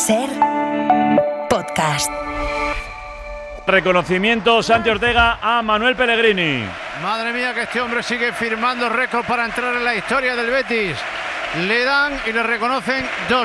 SER Podcast. Reconocimiento Santi Ortega a Manuel Pellegrini. Madre mía, que este hombre sigue firmando récords para entrar en la historia del Betis. Le dan y le reconocen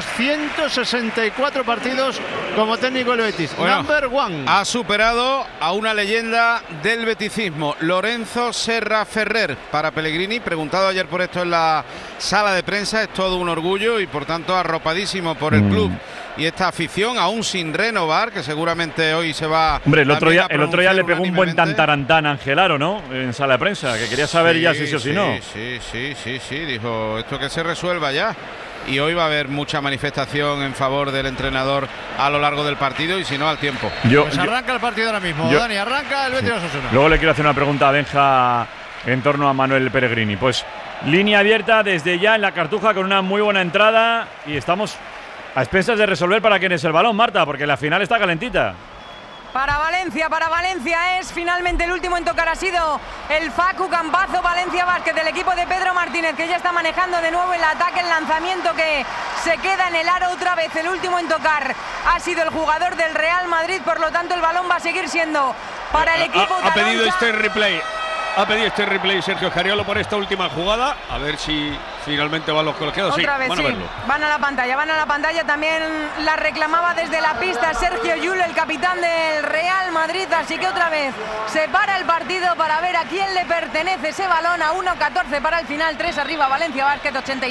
264 partidos como técnico del Betis. Bueno, Number one. Ha superado a una leyenda del beticismo, Lorenzo Serra Ferrer. Para Pellegrini, preguntado ayer por esto en la sala de prensa, es todo un orgullo y por tanto arropadísimo por el club y esta afición, aún sin renovar, que seguramente hoy se va. Hombre, el otro día le pegó un buen tantarantán a Angelaro, ¿no? En sala de prensa, que quería saber ya si sí o si no. Sí, dijo, esto que se resuelva ya. Y hoy va a haber mucha manifestación en favor del entrenador a lo largo del partido y si no al tiempo. Pues arranca el partido ahora mismo, Dani, arranca el Betis Osasuna. Luego le quiero hacer una pregunta a Benja en torno a Manuel Pellegrini. Pues línea abierta desde ya en la Cartuja con una muy buena entrada y estamos a expensas de resolver para quién es el balón, Marta, porque la final está calentita. Para Valencia es finalmente el último en tocar. Ha sido el Facu Campazo. Valencia Basket del equipo de Pedro Martínez, que ya está manejando de nuevo el ataque, el lanzamiento que se queda en el aro otra vez. El último en tocar ha sido el jugador del Real Madrid, por lo tanto el balón va a seguir siendo para el equipo. Ha pedido este replay. Ha pedido este replay Sergio Scariolo por esta última jugada. A ver si finalmente van los colegiados. Otra vez, van a verlo. Van a la pantalla. También la reclamaba desde la pista Sergio Llull, el capitán del Real Madrid. Así que otra vez se para el partido para ver a quién le pertenece ese balón. A 1-14 para el final. 3 arriba Valencia Basket,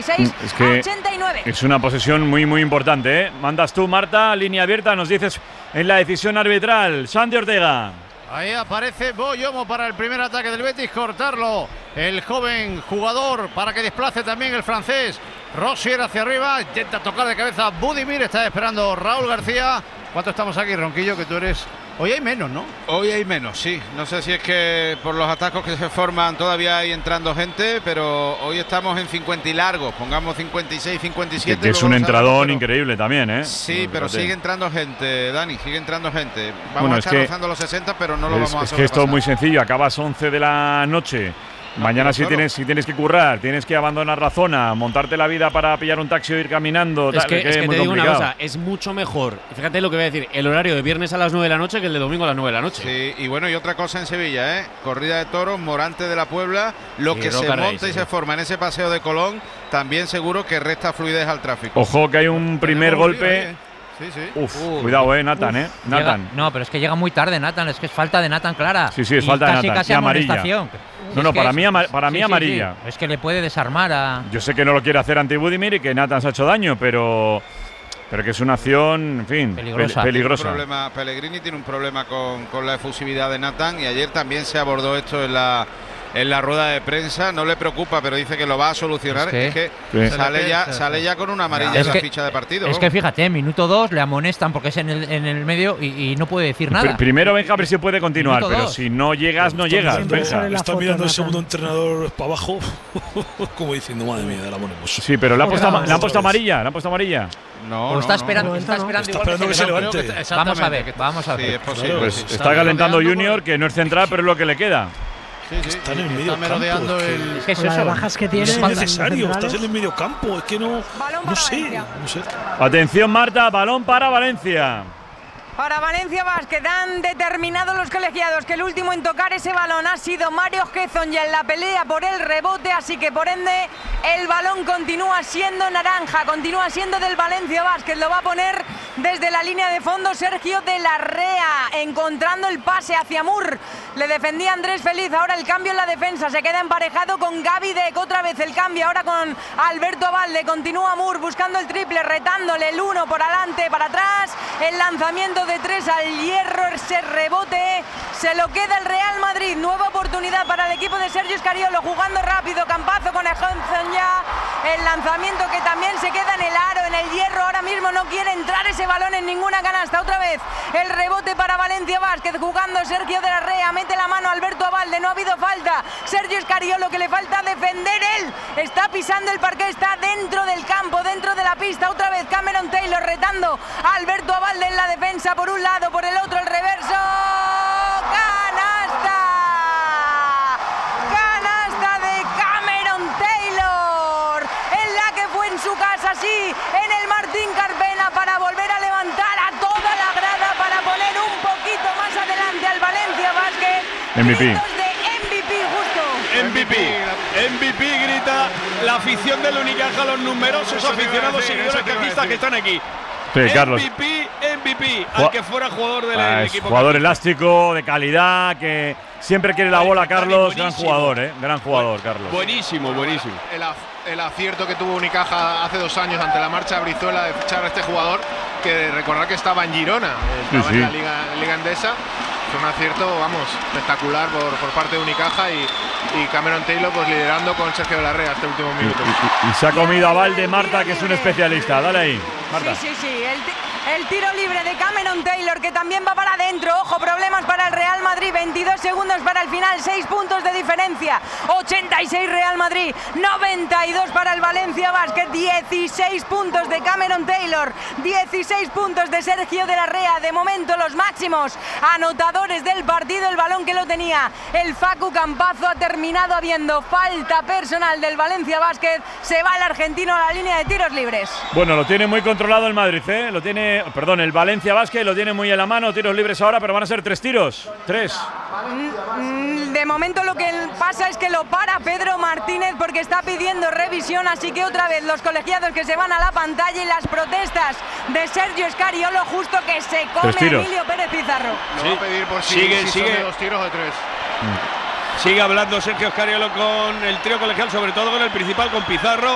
86-89. Es una posesión muy, muy importante, ¿eh? Mandas tú, Marta, línea abierta. Nos dices en la decisión arbitral. Santi Ortega. Ahí aparece Boyomo para el primer ataque del Betis, cortarlo el joven jugador para que desplace también el francés. Rosier hacia arriba, intenta tocar de cabeza Budimir, está esperando Raúl García. ¿Cuánto estamos aquí, Ronquillo, que tú eres? Hoy hay menos, ¿no? Hoy hay menos, sí. No sé si es que por los atascos que se forman todavía hay entrando gente, pero hoy estamos en 50 y largos. Pongamos 56, 57. Que es un entradón increíble también, ¿eh? Sí, pero sigue entrando gente, Dani, sigue entrando gente. Vamos a estar rozando los 60, pero no lo vamos a hacer. Es que esto es muy sencillo. Acabas 11 de la noche. Mañana si tienes que currar, tienes que abandonar la zona, montarte la vida para pillar un taxi o ir caminando. Es que es te muy digo complicado. una cosa, es mucho mejor. Fíjate lo que voy a decir, el horario de viernes a las 9 de la noche que el de domingo a las 9 de la noche. Sí, y bueno, y otra cosa en Sevilla, ¿eh? Corrida de toros, Morante de la Puebla, lo que se monta y se forma en ese paseo de Colón, también seguro que resta fluidez al tráfico. Ojo que hay un primer golpe. Sí. Cuidado, Nathan, Nathan. No, pero es que llega muy tarde Nathan, es que es falta de Nathan clara. Sí, es falta de Nathan. Casi amarilla. Para mí amarilla. Sí. Es que le puede desarmar a… Yo sé que no lo quiere hacer ante Budimir y que Nathan se ha hecho daño, pero que es una acción, en fin, peligrosa. Pellegrini tiene un problema con la efusividad de Nathan y ayer también se abordó esto en la rueda de prensa. No le preocupa, pero dice que lo va a solucionar. Es que sale ya con una amarilla en la ficha de partido. Es que fíjate, minuto 2 le amonestan porque es en el medio y no puede decir nada. Primero Benja a ver si puede continuar, pero si no llegas, no llegas. Está mirando el segundo entrenador para abajo, como diciendo, madre mía, del amor hermoso. Sí, pero le han puesto amarilla. No, está esperando que se levante. Vamos a ver. Sí, es posible. Pues está calentando Junior, que no es central, pero es lo que le queda. Está en el medio campo. Es que es eso. Bajas que tiene, es necesario, estás en el medio campo. Es que no sé. Atención, Marta, balón para Valencia. Para Valencia Basket han determinado los colegiados que el último en tocar ese balón ha sido Mario Gezon ya en la pelea por el rebote, así que por ende el balón continúa siendo naranja, continúa siendo del Valencia Basket. Lo va a poner desde la línea de fondo Sergio de la Rea, encontrando el pase hacia Mur. Le defendía Andrés Feliz, ahora el cambio en la defensa, se queda emparejado con Gaby Deck, otra vez el cambio ahora con Alberto Abalde, continúa Mur buscando el triple, retándole el 1 por adelante, para atrás, el lanzamiento de 3 al hierro, ese rebote se lo queda el Real Madrid. Nueva oportunidad para el equipo de Sergio Scariolo, jugando rápido, Campazo con Johnson ya, el lanzamiento que también se queda en el aro, en el hierro. Ahora mismo no quiere entrar ese balón en ninguna canasta. Otra vez el rebote para Valencia Basket, jugando Sergio de la Rea, mete la mano Alberto Abalde, no ha habido falta. Sergio Scariolo, que le falta defender, él está pisando el parqué, está dentro del campo, dentro de la pista. Otra vez Cameron Taylor retando a Alberto Abalde en la defensa, por un lado, por el otro el reverso. Canasta de Cameron Taylor, en la que fue en su casa, sí, en el Martín Carpena, para volver a levantar MVP. Gritos de MVP, justo. MVP grita la afición del Unicaja, los numerosos aficionados seguidores cajistas que están aquí. Sí, Carlos. MVP, al que fuera jugador del equipo. Jugador elástico, de calidad, que siempre quiere la bola, Carlos. Gran jugador, gran jugador, Carlos. Buenísimo. El acierto que tuvo Unicaja hace 2 años ante la marcha Brizuela de fichar a este jugador, que recordar que estaba en Girona, estaba en la Liga Endesa. Fue un acierto, vamos, espectacular por parte de Unicaja y Cameron Taylor pues liderando con Sergio de la Rea este último minuto. Y se ha comido a Valde Marta, que es un especialista. Dale ahí, Marta. Sí. El tiro libre de Cameron Taylor, que también va para adentro. Ojo, problemas para el Real Madrid. 22 segundos para el final, 6 puntos de diferencia. 86 Real Madrid, 92 para el Valencia Basket. 16 puntos de Cameron Taylor, 16 puntos de Sergio de la Rea. De momento los máximos anotadores del partido. El balón que lo tenía el Facu Campazzo ha terminado habiendo falta personal del Valencia Basket. Se va el argentino a la línea de tiros libres. Bueno, lo tiene muy controlado el Madrid, Lo tiene, el Valencia Basket lo tiene muy en la mano. Tiros libres ahora, pero van a ser 3 tiros. 3. De momento lo que pasa es que lo para Pedro Martínez porque está pidiendo revisión, así que otra vez los colegiados que se van a la pantalla y las protestas de Sergio Scariolo, justo que se come a Emilio Pérez Pizarro. Lo va a pedir por si son de 2 tiros o de 3. Sigue hablando Sergio Scariolo con el trío colegial, sobre todo con el principal, con Pizarro.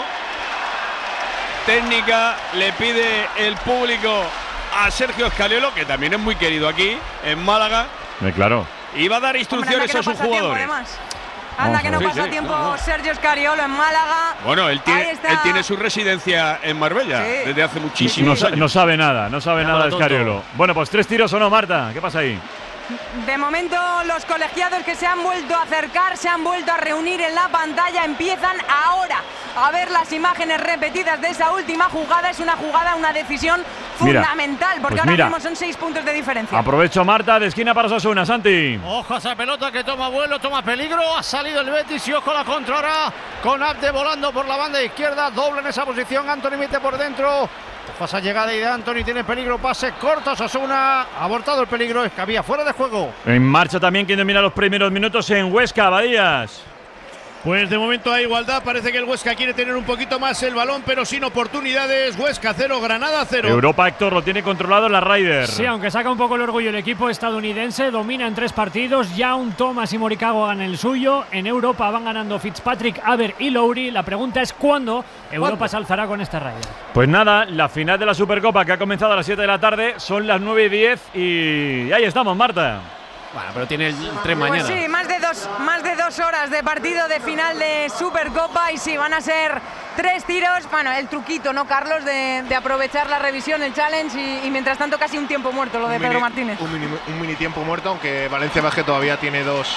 Técnica le pide el público a Sergio Scariolo, que también es muy querido aquí en Málaga. Claro. Y va a dar instrucciones a sus jugadores. Anda que no pasa tiempo Sergio Scariolo en Málaga. Bueno, él tiene su residencia en Marbella desde hace muchísimos años. No sabe nada de Scariolo. Bueno, pues 3 tiros o no, Marta. ¿Qué pasa ahí? De momento los colegiados que se han vuelto a acercar, se han vuelto a reunir en la pantalla, empiezan ahora a ver las imágenes repetidas de esa última jugada. Es una decisión fundamental, porque ahora mismo son 6 puntos de diferencia. Aprovecho, Marta, de esquina para Osasuna, Santi. Ojo a esa pelota que toma vuelo, toma peligro. Ha salido el Betis y ojo la contra ahora con Abde volando por la banda izquierda. Doble en esa posición, Anthony mete por dentro. Ojo a esa llegada de Anthony, tiene peligro, pase corto, Osasuna ha abortado el peligro, es que había fuera de juego. En marcha también quien domina los primeros minutos en Huesca, Badías. Pues de momento hay igualdad, parece que el Huesca quiere tener un poquito más el balón, pero sin oportunidades. Huesca 0, Granada 0. Europa, Héctor, lo tiene controlado la Ryder. Sí, aunque saca un poco el orgullo el equipo estadounidense, domina en 3 partidos. Young, Thomas y Morikawa ganan el suyo. En Europa van ganando Fitzpatrick, Aber y Lowry. La pregunta es ¿cuándo Europa se alzará con esta Ryder? Pues nada, la final de la Supercopa que ha comenzado a las 7 de la tarde, son las 9:10 y ahí estamos, Marta. Bueno, pero tiene el tren mañana. Pues sí, más de 2 horas de partido de final de Supercopa y sí, van a ser 3 tiros. Bueno, el truquito, ¿no, Carlos? De aprovechar la revisión, el challenge y mientras tanto casi un tiempo muerto lo de Pedro Martínez. Un mini tiempo muerto, aunque Valencia Basket todavía tiene dos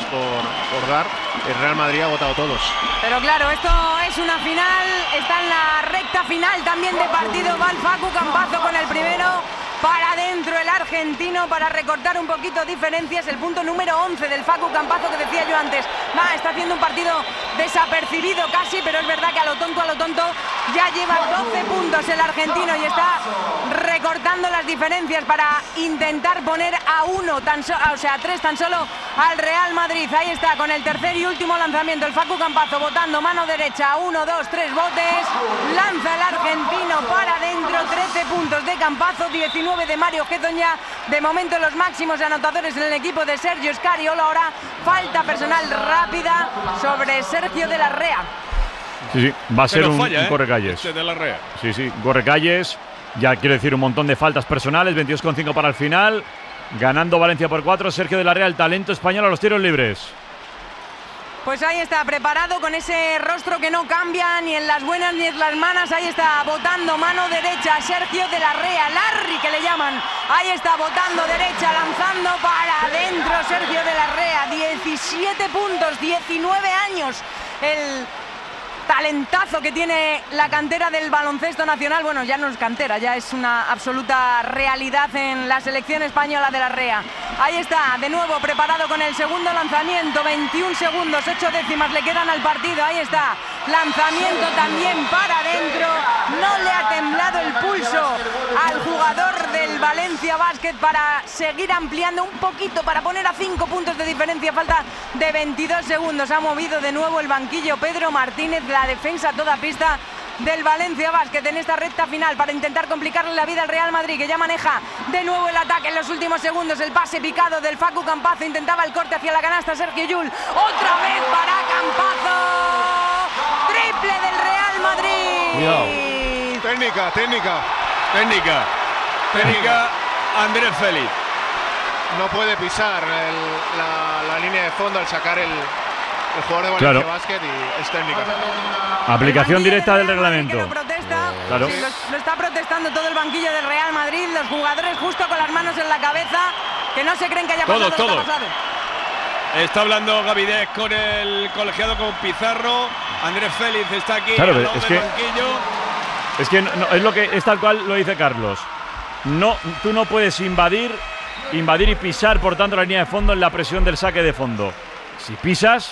por dar. El Real Madrid ha agotado todos. Pero claro, esto es una final, está en la recta final también de partido. Va el Facu Campazzo con el primero. Para adentro el argentino para recortar un poquito diferencias. El punto número 11 del Facu Campazzo que decía yo antes. Está haciendo un partido desapercibido casi, pero es verdad que a lo tonto ya lleva 12 puntos el argentino y está recortando las diferencias para intentar poner a 3 tan solo al Real Madrid. Ahí está con el tercer y último lanzamiento el Facu Campazzo botando mano derecha, 1, 2, 3 botes, lanza el argentino para adentro, 13 puntos de Campazzo, 19 de Mario Hezonja. De momento los máximos anotadores en el equipo de Sergio Scariolo. Ahora falta personal rápida sobre Sergio de la Rea. Sí, va a ser un correcalles. De la Rea. Sí, correcalles. Ya quiero decir un montón de faltas personales, 22,5 para el final. Ganando Valencia por 4, Sergio de la Rea, el talento español a los tiros libres. Pues ahí está, preparado con ese rostro que no cambia ni en las buenas ni en las malas. Ahí está, botando mano derecha, Sergio de la Rea, Larry que le llaman. Ahí está, botando derecha, lanzando para adentro, Sergio de la Rea. 17 puntos, 19 años. El talentazo que tiene la cantera del baloncesto nacional. Bueno, ya no es cantera, ya es una absoluta realidad en la selección española de la Rea. Ahí está, de nuevo preparado con el segundo lanzamiento, 21 segundos, 8 décimas le quedan al partido. Ahí está, lanzamiento también para adentro. No le ha temblado el pulso al jugador del el Valencia Basket para seguir ampliando un poquito, para poner a 5 puntos de diferencia. Falta de 22 segundos. Ha movido de nuevo el banquillo Pedro Martínez, la defensa a toda pista del Valencia Basket en esta recta final para intentar complicarle la vida al Real Madrid, que ya maneja de nuevo el ataque en los últimos segundos. El pase picado del Facu Campazo, intentaba el corte hacia la canasta Sergio Llull, otra vez para Campazo, triple del Real Madrid. Cuidado. Técnica. Andrés Félix. No puede pisar la línea de fondo al sacar el jugador de Valencia Basket, y es técnica. Aplicación directa del reglamento. Lo protesta. Claro. Sí, lo está protestando todo el banquillo del Real Madrid, los jugadores justo con las manos en la cabeza, que no se creen que haya pasado. Todos. Está pasado. Está hablando Gavidec con el colegiado, con Pizarro. Andrés Félix está aquí. Claro, al lado es del que banquillo. Es que no, es lo que es tal cual lo dice Carlos. No, tú no puedes invadir y pisar, por tanto, la línea de fondo en la presión del saque de fondo. Si pisas,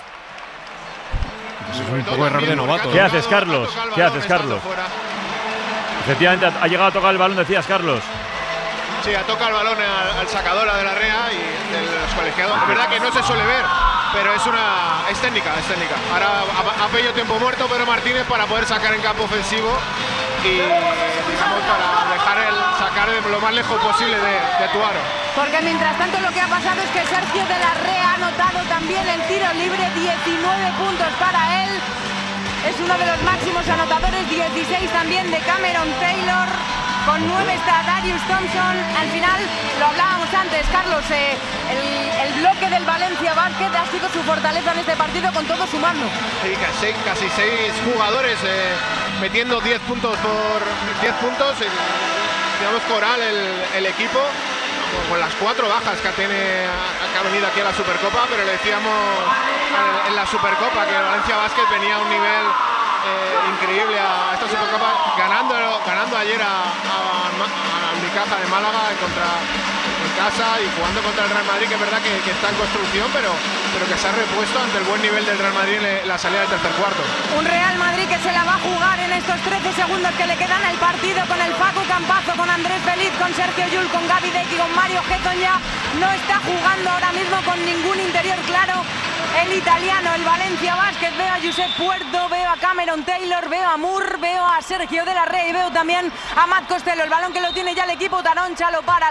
pues es un poco error de novato. ¿Qué haces, Carlos? ¿Qué haces, Carlos? Efectivamente, ha llegado a tocar el balón, decías, Carlos. Sí, toca el balón al sacador de la REA y de los colegiados. Es verdad que no se suele ver, pero es técnica. Ahora ha pedido tiempo muerto Pedro Martínez para poder sacar en campo ofensivo y, digamos, para dejar sacar lo más lejos posible de tu aro. Porque mientras tanto lo que ha pasado es que Sergio de la REA ha anotado también el tiro libre, 19 puntos para él. Es uno de los máximos anotadores, 16 también de Cameron Taylor. Con 9 está Darius Thompson. Al final, lo hablábamos antes, Carlos, el bloque del Valencia Basket ha sido su fortaleza en este partido con todo su mano. Sí, casi 6 jugadores metiendo 10 puntos por 10 puntos. Digamos, coral el equipo, con las 4 bajas que ha venido aquí a la Supercopa, pero le decíamos en la Supercopa que el Valencia Basket venía a un nivel increíble a esta Supercopa, ganando ayer a Unicaja de Málaga en casa y jugando contra el Real Madrid, que es verdad que está en construcción, pero que se ha repuesto ante el buen nivel del Real Madrid en la salida del tercer cuarto. Un Real Madrid que se la va a jugar en estos 13 segundos que le quedan al partido, con el Facu Campazo, con Andrés Félix, con Sergio Llull, con Gavidec y con Mario Getón. Ya no está jugando ahora mismo con ningún interior claro el italiano, el Valencia Basket. Veo a Josep Puerto, veo a Cameron Taylor, veo a Moore, veo a Sergio de la REA y veo también a Matt Costello. El balón que lo tiene ya el equipo Taroncha, lo para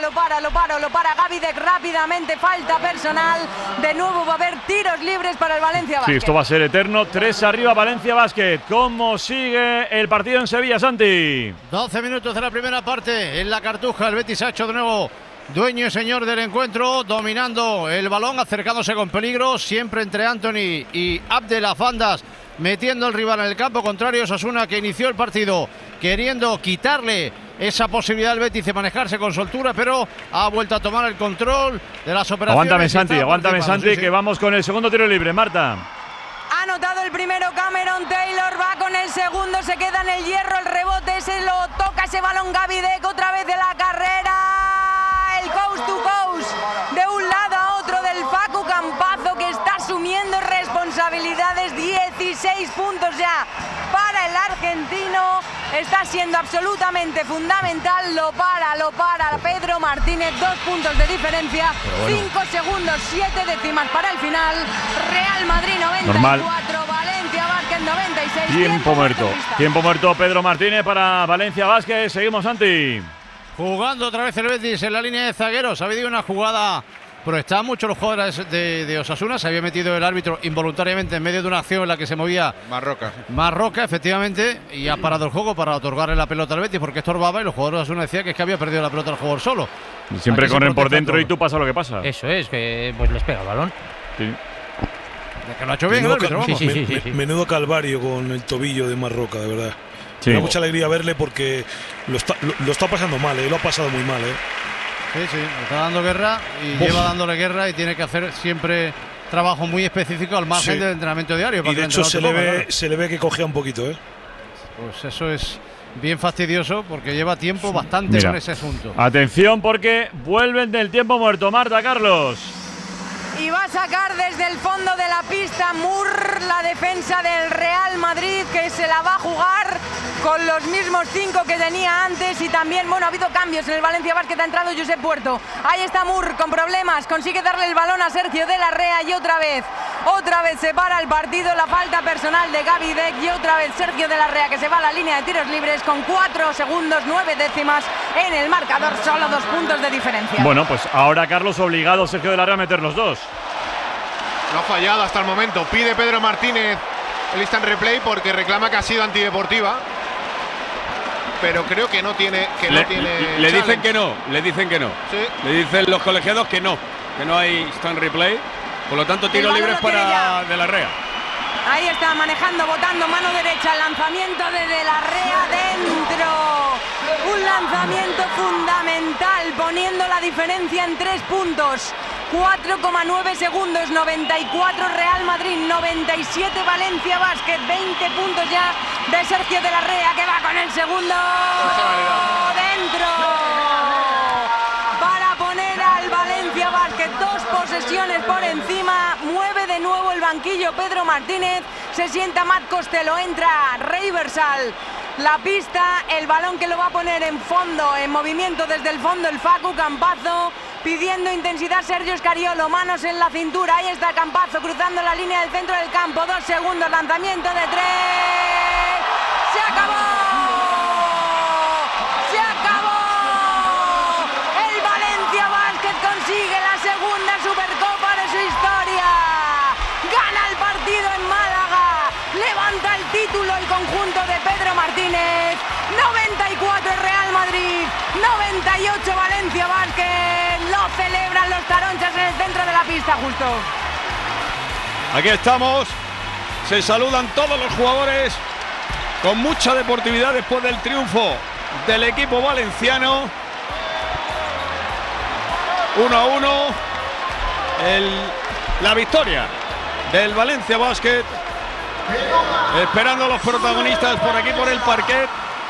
Gavidec rápidamente, falta personal. De nuevo va a haber tiros libres para el Valencia Basket. Sí, esto va a ser eterno. 3 arriba Valencia Basket. ¿Cómo sigue el partido en Sevilla, Santi? 12 minutos de la primera parte en la Cartuja. El Betis ha hecho de nuevo dueño y señor del encuentro, dominando el balón, acercándose con peligro, siempre entre Anthony y Abdel Afandas, metiendo al rival en el campo contrario. Osasuna, que inició el partido queriendo quitarle esa posibilidad al Betis de manejarse con soltura, pero ha vuelto a tomar el control de las operaciones. Aguántame, Santi, que vamos con el segundo tiro libre. Marta. Ha anotado el primero Cameron Taylor, va con el segundo, se queda en el hierro, el rebote, se lo toca ese balón Gavidec, otra vez de la carrera, el coast to coast, de un lado a otro del Facu Campazo, que está asumiendo responsabilidades. 16 puntos ya para el argentino, está siendo absolutamente fundamental. Lo para Pedro Martínez, 2 puntos de diferencia, 5 segundos, 7 décimas para el final. Real Madrid 94, normal. Valencia Basket 96. Tiempo muerto Pedro Martínez para Valencia Basket. Seguimos, Santi. Jugando otra vez el Betis en la línea de zagueros. Ha habido una jugada, pero estaban muchos los jugadores de Osasuna. Se había metido el árbitro involuntariamente en medio de una acción en la que se movía Marroca, efectivamente, y ha parado el juego para otorgarle la pelota al Betis porque estorbaba, y los jugadores de Osasuna decían que es que había perdido la pelota al jugador solo. Y siempre corren por dentro y tú pasa lo que pasa. Eso es, que pues les pega el balón. Sí. De que lo ha hecho bien el árbitro, vamos. Menudo calvario con el tobillo de Marroca, de verdad. Sí. Me da mucha alegría verle porque lo está pasando mal, lo ha pasado muy mal. Sí, le está dando guerra y lleva dándole guerra, y tiene que hacer siempre trabajo muy específico al margen del entrenamiento diario. Y de hecho se le ve que cogea un poquito. Pues eso es bien fastidioso porque lleva tiempo bastante con ese asunto. Atención, porque vuelven del tiempo muerto. Marta, Carlos. Y va a sacar desde el fondo de la pista Moore, la defensa del Real Madrid, que se la va a jugar con los mismos 5 que tenía antes. Y también, bueno, ha habido cambios en el Valencia Basket, ha entrado Josep Puerto. Ahí está Moore con problemas, consigue darle el balón a Sergio de la Rea y otra vez se para el partido, la falta personal de Gaby Deck y otra vez Sergio de la Rea que se va a la línea de tiros libres con 4 segundos 9 décimas en el marcador, solo 2 puntos de diferencia. Bueno, pues ahora Carlos obligado Sergio de la Rea a meter los 2. No ha fallado hasta el momento. Pide Pedro Martínez el instant replay porque reclama que ha sido antideportiva. Pero creo que no tiene. Le dicen que no. Sí. Le dicen los colegiados que no hay instant replay. Por lo tanto, tiros libres para de la Rea. Ahí está manejando, botando, mano derecha, lanzamiento de la Rea dentro. Un lanzamiento fundamental, poniendo la diferencia en 3 puntos. 4,9 segundos, 94 Real Madrid, 97 Valencia Basket, 20 puntos ya de Sergio de la Rea, que va con el segundo dentro. Para poner al Valencia Basket 2 posesiones por encima, mueve de nuevo el banquillo Pedro Martínez, se sienta Matt Costello, entra Riversal. La pista, el balón que lo va a poner en fondo, en movimiento desde el fondo el Facu Campazzo, pidiendo intensidad Sergio Scariolo, manos en la cintura, ahí está Campazzo cruzando la línea del centro del campo, 2 segundos, lanzamiento de 3, ¡se acabó! ¡Se acabó! El Valencia Basket consigue la segunda Supercopa de su historia, gana el partido en Málaga, levanta el título el conjunto de Pedro Martínez, 94 Real Madrid, 98 Valencia Basket, lo celebran los taronchas en el centro de la pista justo. Aquí estamos, se saludan todos los jugadores con mucha deportividad después del triunfo del equipo valenciano. 1-1, la victoria del Valencia Basket. Esperando a los protagonistas por aquí por el parquet.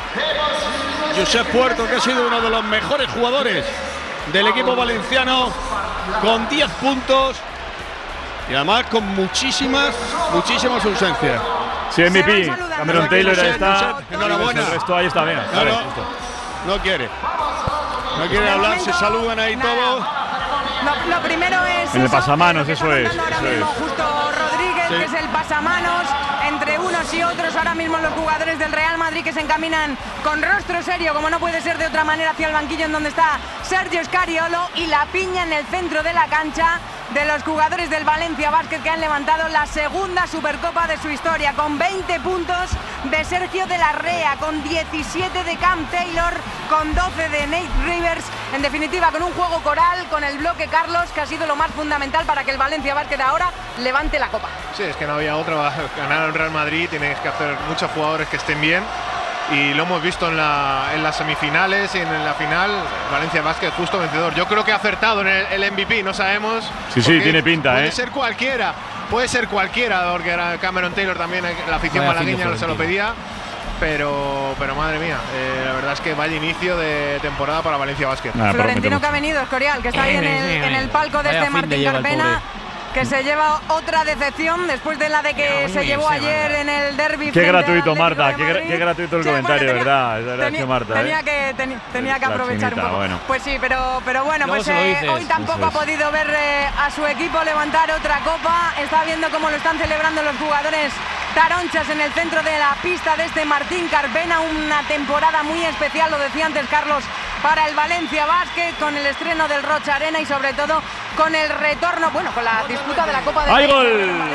Josep Puerto, que ha sido uno de los mejores jugadores del equipo valenciano, con 10 puntos y además con muchísimas ausencias. Sí, MVP, Cameron Taylor ahí está. Enhorabuena. El resto ahí está bien. No quiere hablar, se saludan ahí todos. Lo primero es en el pasamanos, eso es. Justo Rodríguez, sí, que es el pasamanos entre unos y otros. Ahora mismo los jugadores del Real Madrid que se encaminan con rostro serio, como no puede ser de otra manera, hacia el banquillo en donde está Sergio Scariolo, y la piña en el centro de la cancha de los jugadores del Valencia Basket, que han levantado la segunda Supercopa de su historia, con 20 puntos de Sergio de la Rea, con 17 de Cam Taylor, con 12 de Nate Rivers. En definitiva, con un juego coral, con el bloque Carlos, que ha sido lo más fundamental para que el Valencia Basket ahora levante la copa. Sí, es que no había otra. Ganar el Real Madrid, tienes que hacer muchos jugadores que estén bien. Y lo hemos visto en las semifinales y en la final. Valencia Basket justo vencedor. Yo creo que ha acertado en el MVP, no sabemos. Sí, tiene pinta, puede ser cualquiera, porque era Cameron Taylor también, la afición malagueña no se lo pedía. Pero madre mía, la verdad es que vaya inicio de temporada para Valencia Basket. Florentino que ha venido, Escorial, que está ahí en el palco de este Martín Carpena, que se lleva otra decepción después de la de que se llevó ayer en el derbi. Qué gratuito, Marta, qué gratuito el comentario, ¿verdad? Tenía que aprovechar un poco. Bueno. Pues sí, pero bueno, pues hoy tampoco ha podido ver a su equipo levantar otra copa. Está viendo cómo lo están celebrando los jugadores taronchas en el centro de la pista de este Martín Carpena. Una temporada muy especial, lo decía antes Carlos, para el Valencia Basket, con el estreno del Rocha Arena y sobre todo con el retorno, bueno, con la disputa de la Copa del Rey. ¡Gol!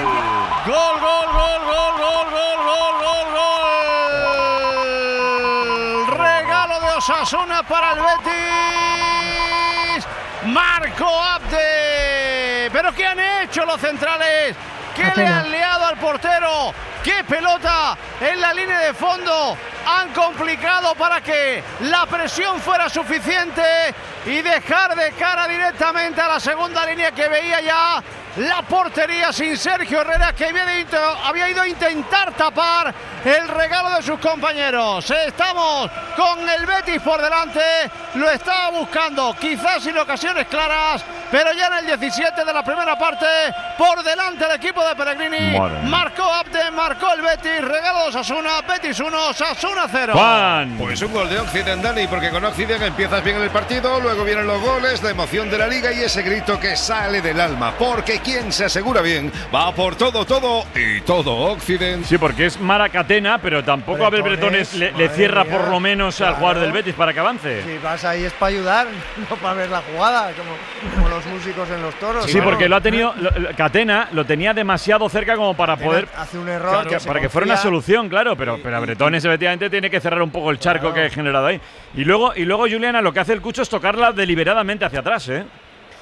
Regalo de Osasuna para el Betis. Marco Abde. ¿Pero qué han hecho los centrales? ¿Qué le han liado al portero? ¡Qué pelota en la línea de fondo! Han complicado para que la presión fuera suficiente y dejar de cara directamente a la segunda línea, que veía ya la portería sin Sergio Herrera, que había ido a intentar tapar el regalo de sus compañeros. Estamos con el Betis por delante, lo estaba buscando, quizás sin ocasiones claras, pero ya en el 17 de la primera parte, por delante el equipo de Pellegrini. Marcó Abde, marcó el Betis, regalo de Osasuna, Betis 1, Osasuna 0. Juan. Pues un gol de Occident, Dani, porque con Occident empiezas bien el partido, luego vienen los goles, la emoción de la liga y ese grito que sale del alma, porque quien se asegura bien va por todo, todo y todo Occident. Sí, porque es Maracatena, pero tampoco Abel Bretones le cierra mía, por lo menos al jugador del Betis para que avance. Si vas ahí es para ayudar, no para ver la jugada, como los músicos en los toros. Sí, porque lo ha tenido, Catena lo tenía demasiado cerca como para poder… Hace un error. Claro, para que fuera una solución, claro, pero a Bretones efectivamente tiene que cerrar un poco el charco que ha generado ahí. Y luego, Juliana, lo que hace el Cucho es tocarla deliberadamente hacia atrás, ¿eh?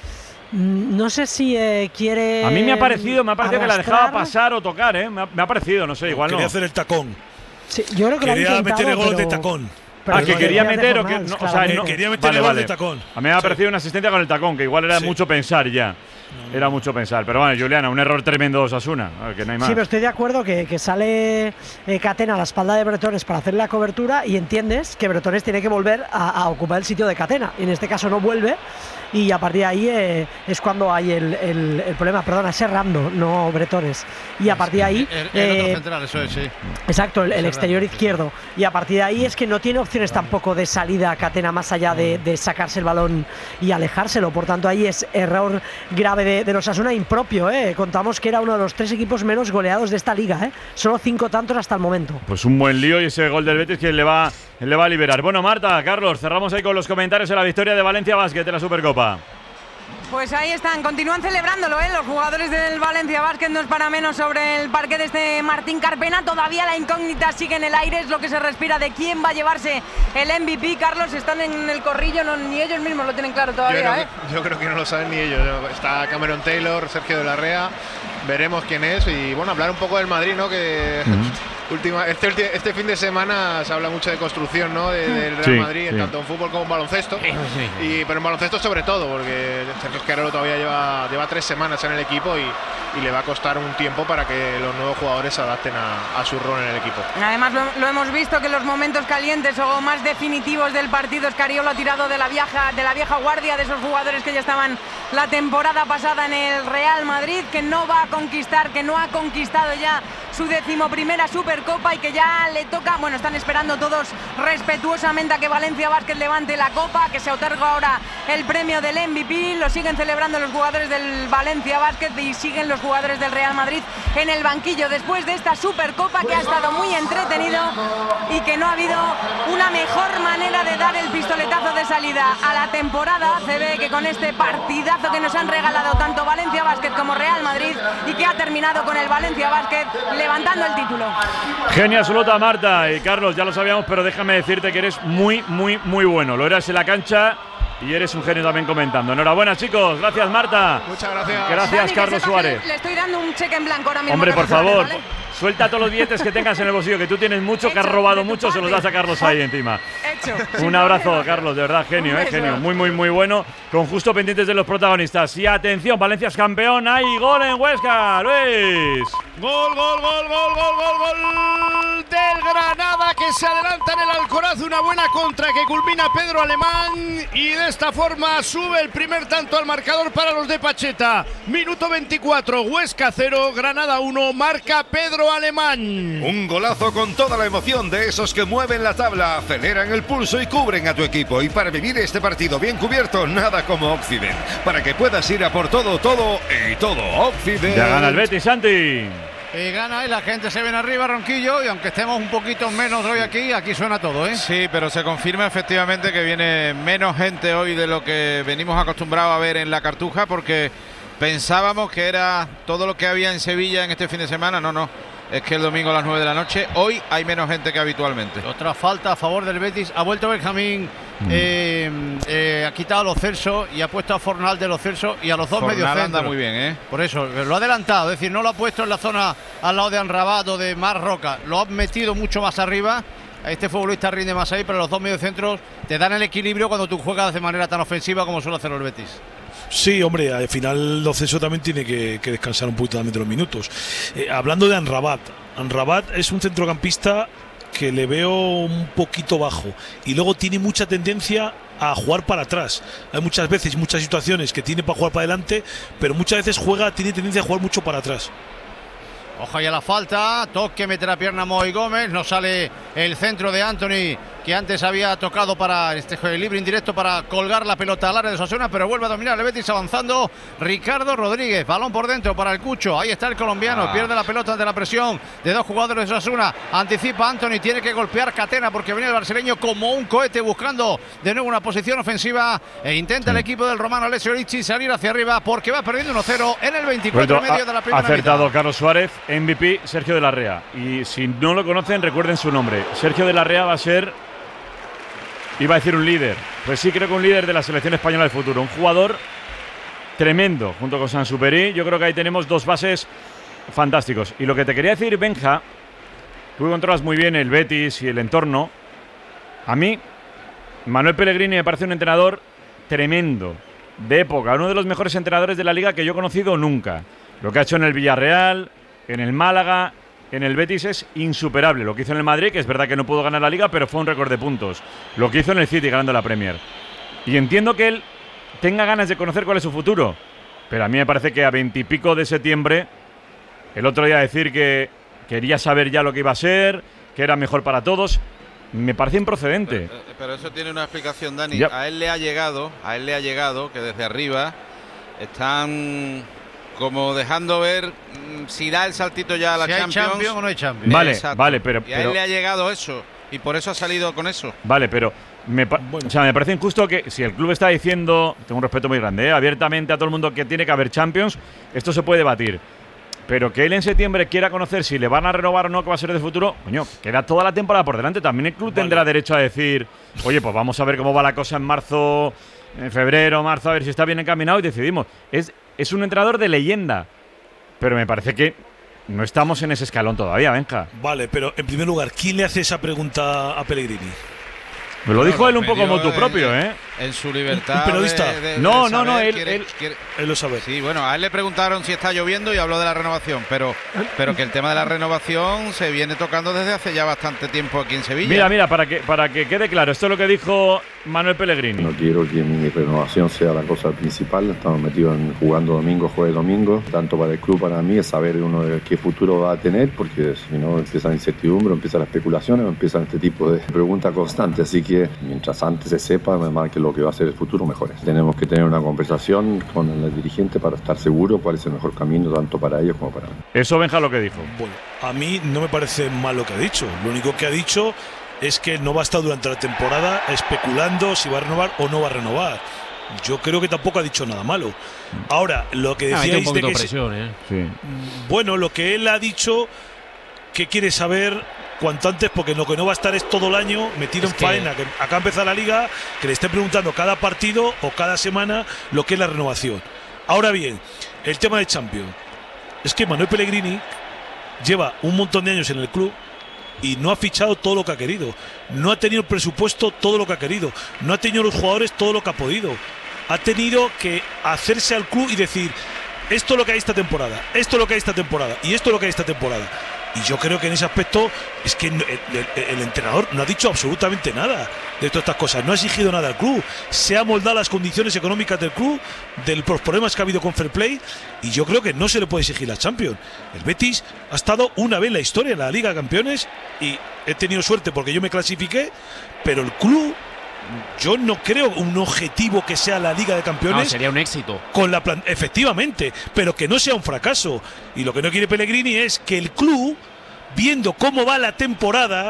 No sé si quiere… A mí me ha parecido que la dejaba pasar o tocar, ¿eh? Me ha parecido, no sé, igual quería no. hacer el tacón. Sí, yo creo que quería meter el gol de tacón. Que quería meter o que… No, o sea, no, quería meter el gol de tacón. A mí me ha parecido una asistencia con el tacón, que igual era mucho pensar ya. Era mucho pensar, pero bueno, Juliana, un error tremendo de Osasuna, que no hay más. Sí, pero estoy de acuerdo que sale Catena a la espalda de Bretones para hacer la cobertura y entiendes que Bretones tiene que volver a ocupar el sitio de Catena. Y en este caso no vuelve y a partir de ahí es cuando hay el problema. Perdona, es Serrando, no Bretones. Y a partir de ahí… El otro central, eso es, sí. Exacto, el exterior izquierdo. Y a partir de ahí es que no tiene opciones tampoco de salida Catena más allá de sacarse el balón y alejárselo. Por tanto, ahí es error grave de los Osasuna, impropio, contamos que era uno de los 3 equipos menos goleados de esta liga, solo 5 tantos hasta el momento. Pues un buen lío y ese gol del Betis que le va a liberar. Bueno, Marta, Carlos, cerramos ahí con los comentarios de la victoria de Valencia Basket de la Supercopa. Pues ahí están, continúan celebrándolo, los jugadores del Valencia Basket, no es para menos sobre el parqué de este Martín Carpena. Todavía la incógnita sigue en el aire, es lo que se respira de quién va a llevarse el MVP. Carlos, están en el corrillo, ni ellos mismos lo tienen claro todavía. Yo creo que no lo saben ni ellos. Está Cameron Taylor, Sergio de la Rea, veremos quién es y bueno, hablar un poco del Madrid, ¿no? Que este fin de semana se habla mucho de construcción, ¿no? Del Real Madrid, tanto en fútbol como en baloncesto. Pero en baloncesto sobre todo, porque Sergio Escarolo todavía lleva 3 semanas en el equipo y le va a costar un tiempo para que los nuevos jugadores se adapten a su rol en el equipo. Además lo hemos visto que en los momentos calientes o más definitivos del partido, Escariolo ha tirado de la vieja guardia, de esos jugadores que ya estaban la temporada pasada en el Real Madrid, que no va a conquistar, que no ha conquistado ya su 11ª Supercopa y que ya le toca, bueno, están esperando todos respetuosamente a que Valencia Basket levante la copa, que se otorga ahora el premio del MVP. Lo siguen celebrando los jugadores del Valencia Basket y siguen los jugadores del Real Madrid en el banquillo después de esta Supercopa que ha estado muy entretenido y que no ha habido una mejor manera de dar el pistoletazo de salida a la temporada ACB que con este partidazo que nos han regalado tanto Valencia Basket como Real Madrid y que ha terminado con el Valencia Basket levantando el título. Genia absoluta, Marta. Y Carlos, ya lo sabíamos, pero déjame decirte que eres muy, muy, muy bueno. Lo eras en la cancha y eres un genio también comentando. Enhorabuena, chicos. Gracias, Marta. Muchas gracias. Gracias, Dani, Carlos Suárez. Le estoy dando un cheque en blanco ahora mismo. Hombre, por favor, ¿vale? suelta todos los billetes que tengas en el bolsillo, que tú tienes mucho, que has robado mucho, se los das a Carlos ahí encima. Un abrazo, Carlos, de verdad, genio, genio. Muy, muy, muy bueno. Con justo pendientes de los protagonistas. Y atención, Valencia es campeón. ¡Hay gol en Huesca, Luis! Gol del Granada, que se adelanta en el Alcoraz. Una buena contra que culmina Pedro Alemán y de esta forma sube el primer tanto al marcador para los de Pacheta. Minuto 24, Huesca 0, Granada 1, marca Pedro Alemán. Un golazo con toda la emoción de esos que mueven la tabla, aceleran el pulso y cubren a tu equipo. Y para vivir este partido bien cubierto, nada como Occident. Para que puedas ir a por todo, todo y todo Occident. Ya gana el Betis, Santi. Y gana y la gente se viene arriba, Ronquillo, y aunque estemos un poquito menos hoy aquí suena todo, Sí, pero se confirma efectivamente que viene menos gente hoy de lo que venimos acostumbrados a ver en la Cartuja, porque pensábamos que era todo lo que había en Sevilla en este fin de semana. No, es que el domingo a las 9 de la noche, hoy hay menos gente que habitualmente. Otra falta a favor del Betis, ha vuelto Benjamín, ha quitado a Lo Celso y ha puesto a Fornal de Lo Celso y a los dos mediocentros. Anda muy bien, Por eso, lo ha adelantado, es decir, no lo ha puesto en la zona al lado de Anrabat o de Mar Roca, lo ha metido mucho más arriba. Este futbolista rinde más ahí, pero los dos mediocentros te dan el equilibrio cuando tú juegas de manera tan ofensiva como suele hacer el Betis. Sí, hombre, al final Lo Celso también tiene que descansar un poquito también de los minutos. Hablando de Anrabat es un centrocampista que le veo un poquito bajo y luego tiene mucha tendencia a jugar para atrás. Hay muchas veces, muchas situaciones que tiene para jugar para adelante, pero muchas veces tiene tendencia a jugar mucho para atrás. Ojo ya la falta, toque, mete la pierna Moy Gómez, no sale el centro de Anthony, que antes había tocado para este libre indirecto para colgar la pelota al área de Osasuna, pero vuelve a dominar el Betis avanzando Ricardo Rodríguez, balón por dentro para el Cucho, ahí está el colombiano, pierde la pelota ante la presión de dos jugadores de Osasuna, anticipa Anthony, tiene que golpear Catena porque viene el brasileño como un cohete buscando de nuevo una posición ofensiva e intenta el equipo del romano Alessio Ricci salir hacia arriba porque va perdiendo 1-0 en el 24 y medio de la primera acertado mitad. Carlos Suárez, MVP Sergio de la Rea, y si no lo conocen recuerden su nombre. Sergio de la Rea va a ser, iba a decir un líder, pues sí, creo que un líder de la selección española del futuro, un jugador tremendo junto con Sansuperi. Yo creo que ahí tenemos dos bases fantásticos. Y lo que te quería decir, Benja, tú controlas muy bien el Betis y el entorno. A mí Manuel Pellegrini me parece un entrenador tremendo, de época, uno de los mejores entrenadores de la liga que yo he conocido nunca. Lo que ha hecho en el Villarreal, en el Málaga, en el Betis es insuperable. Lo que hizo en el Madrid, que es verdad que no pudo ganar la Liga, pero fue un récord de puntos. Lo que hizo en el City ganando la Premier. Y entiendo que él tenga ganas de conocer cuál es su futuro, pero a mí me parece que a 20 y pico de septiembre, el otro día decir que quería saber ya lo que iba a ser, que era mejor para todos, me parece improcedente. Pero eso tiene una explicación, Dani. Ya. A él le ha llegado que desde arriba están como dejando ver si da el saltito ya a la Si hay Champions. Champions o no hay Champions. Vale, Exacto. vale, pero Y a él le ha llegado eso y por eso ha salido con eso. Vale, pero me parece injusto que si el club está diciendo, tengo un respeto muy grande, abiertamente a todo el mundo que tiene que haber Champions, esto se puede debatir. Pero que él en septiembre quiera conocer si le van a renovar o no, que va a ser de futuro, coño, queda toda la temporada por delante. También el club tendrá derecho a decir, oye, pues vamos a ver cómo va la cosa en marzo, en febrero, marzo, a ver si está bien encaminado y decidimos. Es un entrenador de leyenda, pero me parece que no estamos en ese escalón todavía, Benja. Vale, pero en primer lugar, ¿quién le hace esa pregunta a Pellegrini? Me lo dijo él un poco motu propio, ¿eh? En su libertad. ¿Un periodista? No, él lo sabe. Sí, bueno, a él le preguntaron si está lloviendo y habló de la renovación, pero que el tema de la renovación se viene tocando desde hace ya bastante tiempo aquí en Sevilla. Mira, para que quede claro, esto es lo que dijo Manuel Pellegrini. No quiero que mi renovación sea la cosa principal. Estamos metidos en jugando domingo, jueves, domingo. Tanto para el club, para mí, es saber uno qué futuro va a tener, porque si no empieza la incertidumbre, empiezan las especulaciones, empiezan este tipo de preguntas constantes. Así que mientras antes se sepa, además, que lo que va a ser el futuro, mejor es. Tenemos que tener una conversación con el dirigente para estar seguro cuál es el mejor camino, tanto para ellos como para mí. Eso, Benja, lo que dijo. Bueno, a mí no me parece mal lo que ha dicho. Lo único que ha dicho es que no va a estar durante la temporada especulando si va a renovar o no va a renovar. Yo creo que tampoco ha dicho nada malo. Ahora, lo que decíais de que presión, sí. Bueno, lo que él ha dicho, que quiere saber cuanto antes, porque lo que no va a estar es todo el año metido en faena, que acá empieza la liga, que le esté preguntando cada partido o cada semana lo que es la renovación. Ahora bien, el tema de Champions. Es que Manuel Pellegrini lleva un montón de años en el club y no ha fichado todo lo que ha querido. No ha tenido el presupuesto todo lo que ha querido. No ha tenido los jugadores todo lo que ha podido. Ha tenido que hacerse al club y decir, esto es lo que hay esta temporada, esto es lo que hay esta temporada y esto es lo que hay esta temporada. Y yo creo que en ese aspecto es que el entrenador no ha dicho absolutamente nada de todas estas cosas, no ha exigido nada al club, se ha moldado las condiciones económicas del club, de los problemas que ha habido con Fair Play, y yo creo que no se le puede exigir la Champions. El Betis ha estado una vez en la historia en la Liga de Campeones y he tenido suerte porque yo me clasifiqué, pero el club, yo no creo un objetivo que sea la Liga de Campeones. No, sería un éxito. Efectivamente, pero que no sea un fracaso. Y lo que no quiere Pellegrini es que el club, viendo cómo va la temporada,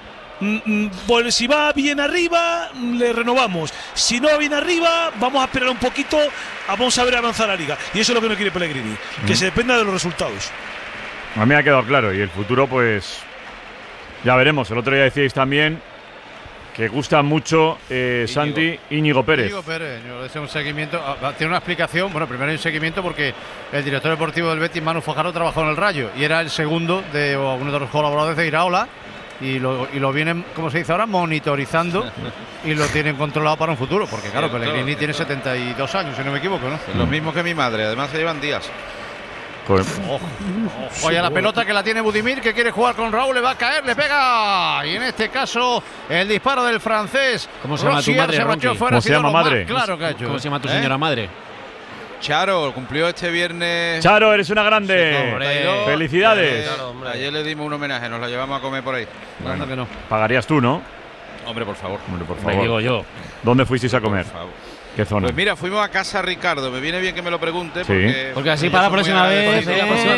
pues si va bien arriba, le renovamos. Si no va bien arriba, vamos a esperar un poquito, vamos a ver avanzar la Liga. Y eso es lo que no quiere Pellegrini, que se dependa de los resultados. A mí me ha quedado claro. Y el futuro, pues ya veremos. El otro día decíais también que gusta mucho Santi Íñigo Pérez. Íñigo Pérez, es un seguimiento, tiene una explicación. Bueno, primero hay un seguimiento porque el director deportivo del Betis, Manu Fajardo, trabajó en el Rayo y era el segundo de uno de los colaboradores de Iraola y lo vienen, como se dice ahora, monitorizando y lo tienen controlado para un futuro, porque claro, Pellegrini tiene 72 años, si no me equivoco, ¿no? Lo mismo que mi madre, además se llevan días. Oye, la pelota que la tiene Budimir, que quiere jugar con Raúl, le va a caer, le pega. Y en este caso, el disparo del francés. ¿Cómo se llama tu madre, Ronqui? ¿Cómo se llama madre? Claro que ha hecho. ¿Cómo se llama tu señora madre? Charo, cumplió este viernes. Charo, eres una grande. Sí, felicidades. Ayer le dimos un homenaje, nos la llevamos a comer por ahí. Bueno, que no. Pagarías tú, ¿no? Hombre, por favor. Hombre, por Me favor. digo yo. ¿Dónde fuisteis a comer? Por favor. ¿Qué zona? Pues mira, fuimos a Casa Ricardo. Me viene bien que me lo pregunte. Sí. Porque así para la próxima vez.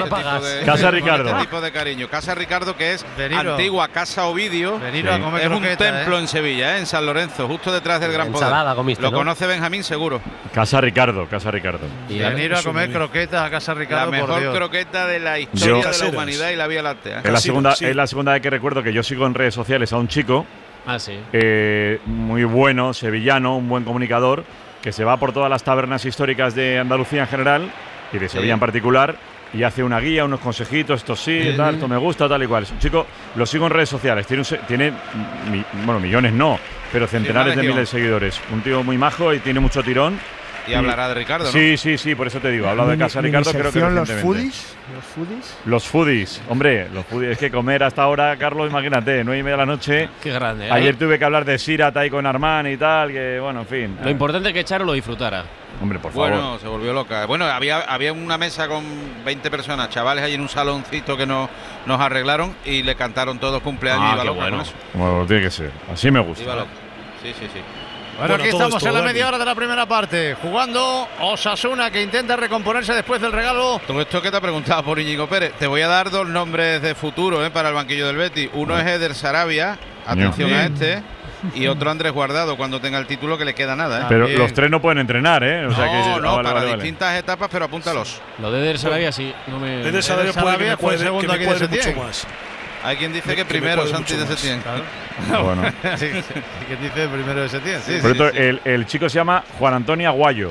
Casa Ricardo. Este tipo de cariño. Casa Ricardo, que es Venido. antigua Casa Ovidio. Venido a comer es un croquetas, templo en Sevilla, en San Lorenzo, justo detrás del Gran Ensalada Poder. comiste, Lo ¿no? conoce Benjamín, seguro. Casa Ricardo, Casa Ricardo. Venir a comer croquetas a Casa Ricardo. La por mejor Dios. croqueta de la historia de la Caseras. humanidad y la Vía Láctea. Es la segunda vez que recuerdo que yo sigo en redes sociales a un chico Sí. muy bueno, sevillano, un buen comunicador, que se va por todas las tabernas históricas de Andalucía en general y de Sevilla en particular, y hace una guía, unos consejitos, esto sí, tal, esto me gusta, tal y cual. Es un chico, lo sigo en redes sociales, tiene millones no, pero centenares de miles de seguidores. Un tío muy majo y tiene mucho tirón. Y hablará de Ricardo, ¿no? Sí, por eso te digo. Ha hablado de Casa Ricardo, creo que los recientemente. foodies. Los foodies, hombre, los foodies. Es que comer hasta ahora, Carlos, imagínate, 9:30 de la noche. Qué grande. Ayer tuve que hablar de Sirat ahí con Armán y tal, que bueno, en fin. Lo importante es que Charo lo disfrutara. Hombre, por favor. Bueno, se volvió loca. Bueno, había una mesa con 20 personas, chavales, allí en un saloncito que nos arreglaron y le cantaron todos cumpleaños y iba qué loca bueno. con eso. Como tiene que ser. Así me gusta. Iba loca. Sí. Bueno, aquí todo estamos esto, en la Dani. media hora de la primera parte. Jugando Osasuna, que intenta recomponerse después del regalo. Todo esto que te ha preguntado por Íñigo Pérez. Te voy a dar dos nombres de futuro para el banquillo del Betis. Uno es Eder Sarabia, atención a este. Y otro Andrés Guardado, cuando tenga el título, que le queda nada. Pero los tres no pueden entrenar, ¿eh? O sea que, No, vale, para vale. distintas etapas, pero apúntalos. Lo de Eder Sarabia sí. No me... Eder Sarabia puede que me fue cuadre, segundo que me aquí de cuadre mucho Setién. más. Hay quien dice que Que me primero cuadre Santi mucho de más. Setién. Bueno. Sí, ¿qué dice el primero de septiembre? Sí, Por sí, cierto, sí. el chico se llama Juan Antonio Aguayo.